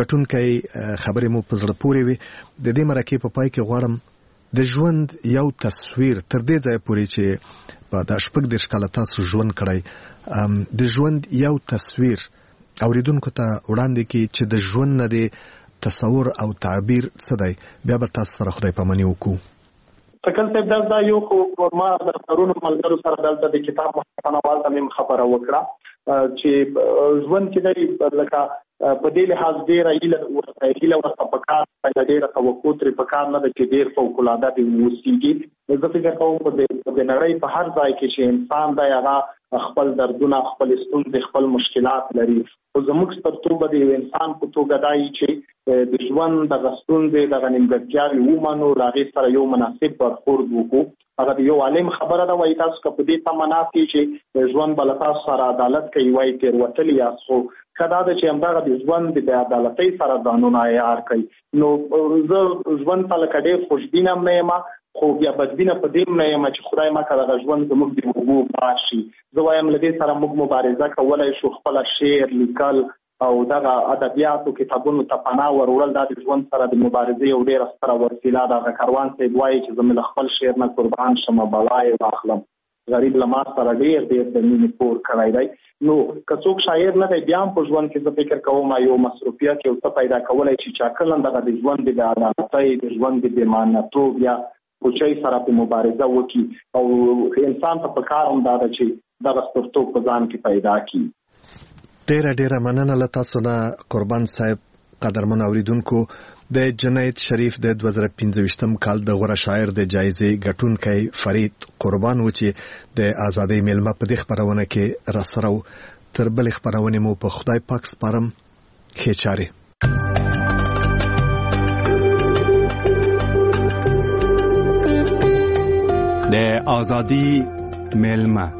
ګټونکی خبرې مو په زړه پورې وي د دې مرکې په پای کې غواړم د ژوند یو تصویر تر دې ځایه پورې چې په د 14 کاله تاسو ژوند کړی د ژوند یو تصویر اوریدونکو ته وړاندې کړي چې د ژوند نه د تصور او تعبیر څه دی بیا به تاسو سره خدای پاماني وکړو. تکل صاحب دا یو خو ما د پرونو ملګرو سره دلته د کتاب محتوا والته مې خبره وکړه چې ژوند کې دی لکه په دې لحاظ ډېره هیله ورته پکار ډېره توقع ترې پکار نه ده چې ډېر فوق‌العاده دې واوسېږي زه فکر کوم په د نړۍ په هر ځای کې چې انسان دی هغه خپل دردونه خپل ستونزې خپل مشکلات لري خو زموږ سترتوبه د یو انسان په توګه دا وي چې د ژوند دغه ستونزې دغه نیمګړتیاوې ومنو له هغې سره یو مناسب برخورد وکړو هغه د یو عالم خبره ده وایي تاسو که په دې تمه ناست یئ چې ژوند به له تاسو سره عدالت کوي وایي تېروتلي یاست خو ښه دا ده چې همدغه د ژوند د بې عدالتۍ سره ځانونه عیار کوي نو زه ژوند ته لکه ډېر خوشبینه هم نه یم خو بیا بدبینه په دې هم نه یم چې خدای مکړه دغه ژوند زموږ د اوبو پاس شي زه وایم له دې سره موږ مبارزه کولی شو خپله شعر لیکل او دغه ادبیاتو کتابونو ته پناه وروړل دا د ژوند سره د مبارزې یو ډېره ستره وسیله ده هغه کاروان صاحب وایي چې زه مې له خپل شعر نه قربان شم بلا یې واخلم غریب له ما سره ډېر د مینې پور کړی دی نو که څوک شاعر نه دی بیا هم په ژوند کې زه فکر کوم یو مصروفیت یو څه پیدا کولی شي چې کله دغه د ژوند د بېعدالتۍ د ژوند د بېمعنتوب یا پوچۍ سره په مبارزه وکړي او انسان ته پکار هم دا ده چې دغه سترتوب په ځان کې پیدا کړي. ډیره مننه له تاسو نه قربان صاحب. قدرمن اوریدونکو د جنید شریف د 2015 کال د غوره شاعر د جایزې ګټونکی فرید قربان و چې د ازادۍ میلمه په دې خبرونه کې راسره تر بل خبرونه مو په خدای پاک سپارم ښه چاره. د ازادۍ میلمه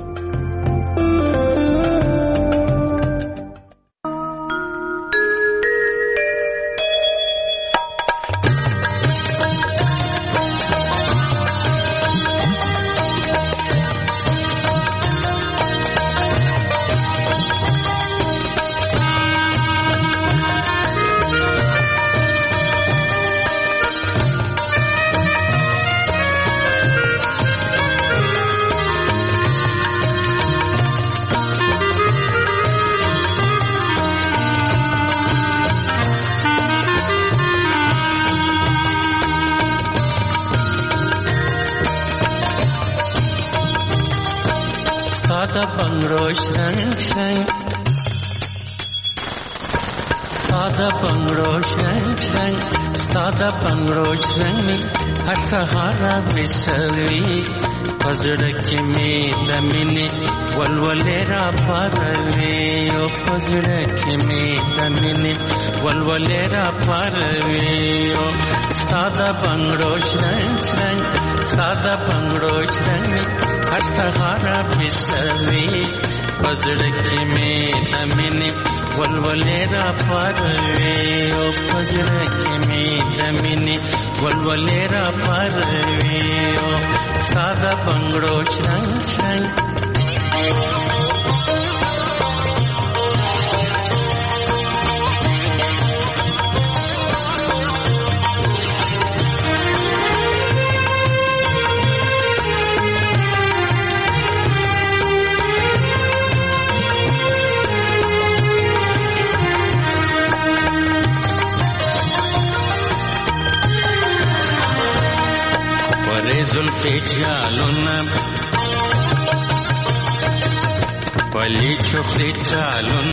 ساده بنگړو شرنګ شرنګ ساده بنگړو شرنګ شرنګ ساده بنگړو شرنګ هر سهار وسوي پزړه کې مې د مینې ولولې را پاروي او پزړه کې مې د مینې ولولې را پاروي او ساده بنگړو شرنګ شرنګ ساده بنگړو شرنګ هر سهار وسوي پزړه کې مې د مینې ولولې را پاروي او پزړه کې مې د مینې ولولې را پاروي او ساده بنگړو شرنګ شرنګ زلفی جالونا پلی چخلی جالونا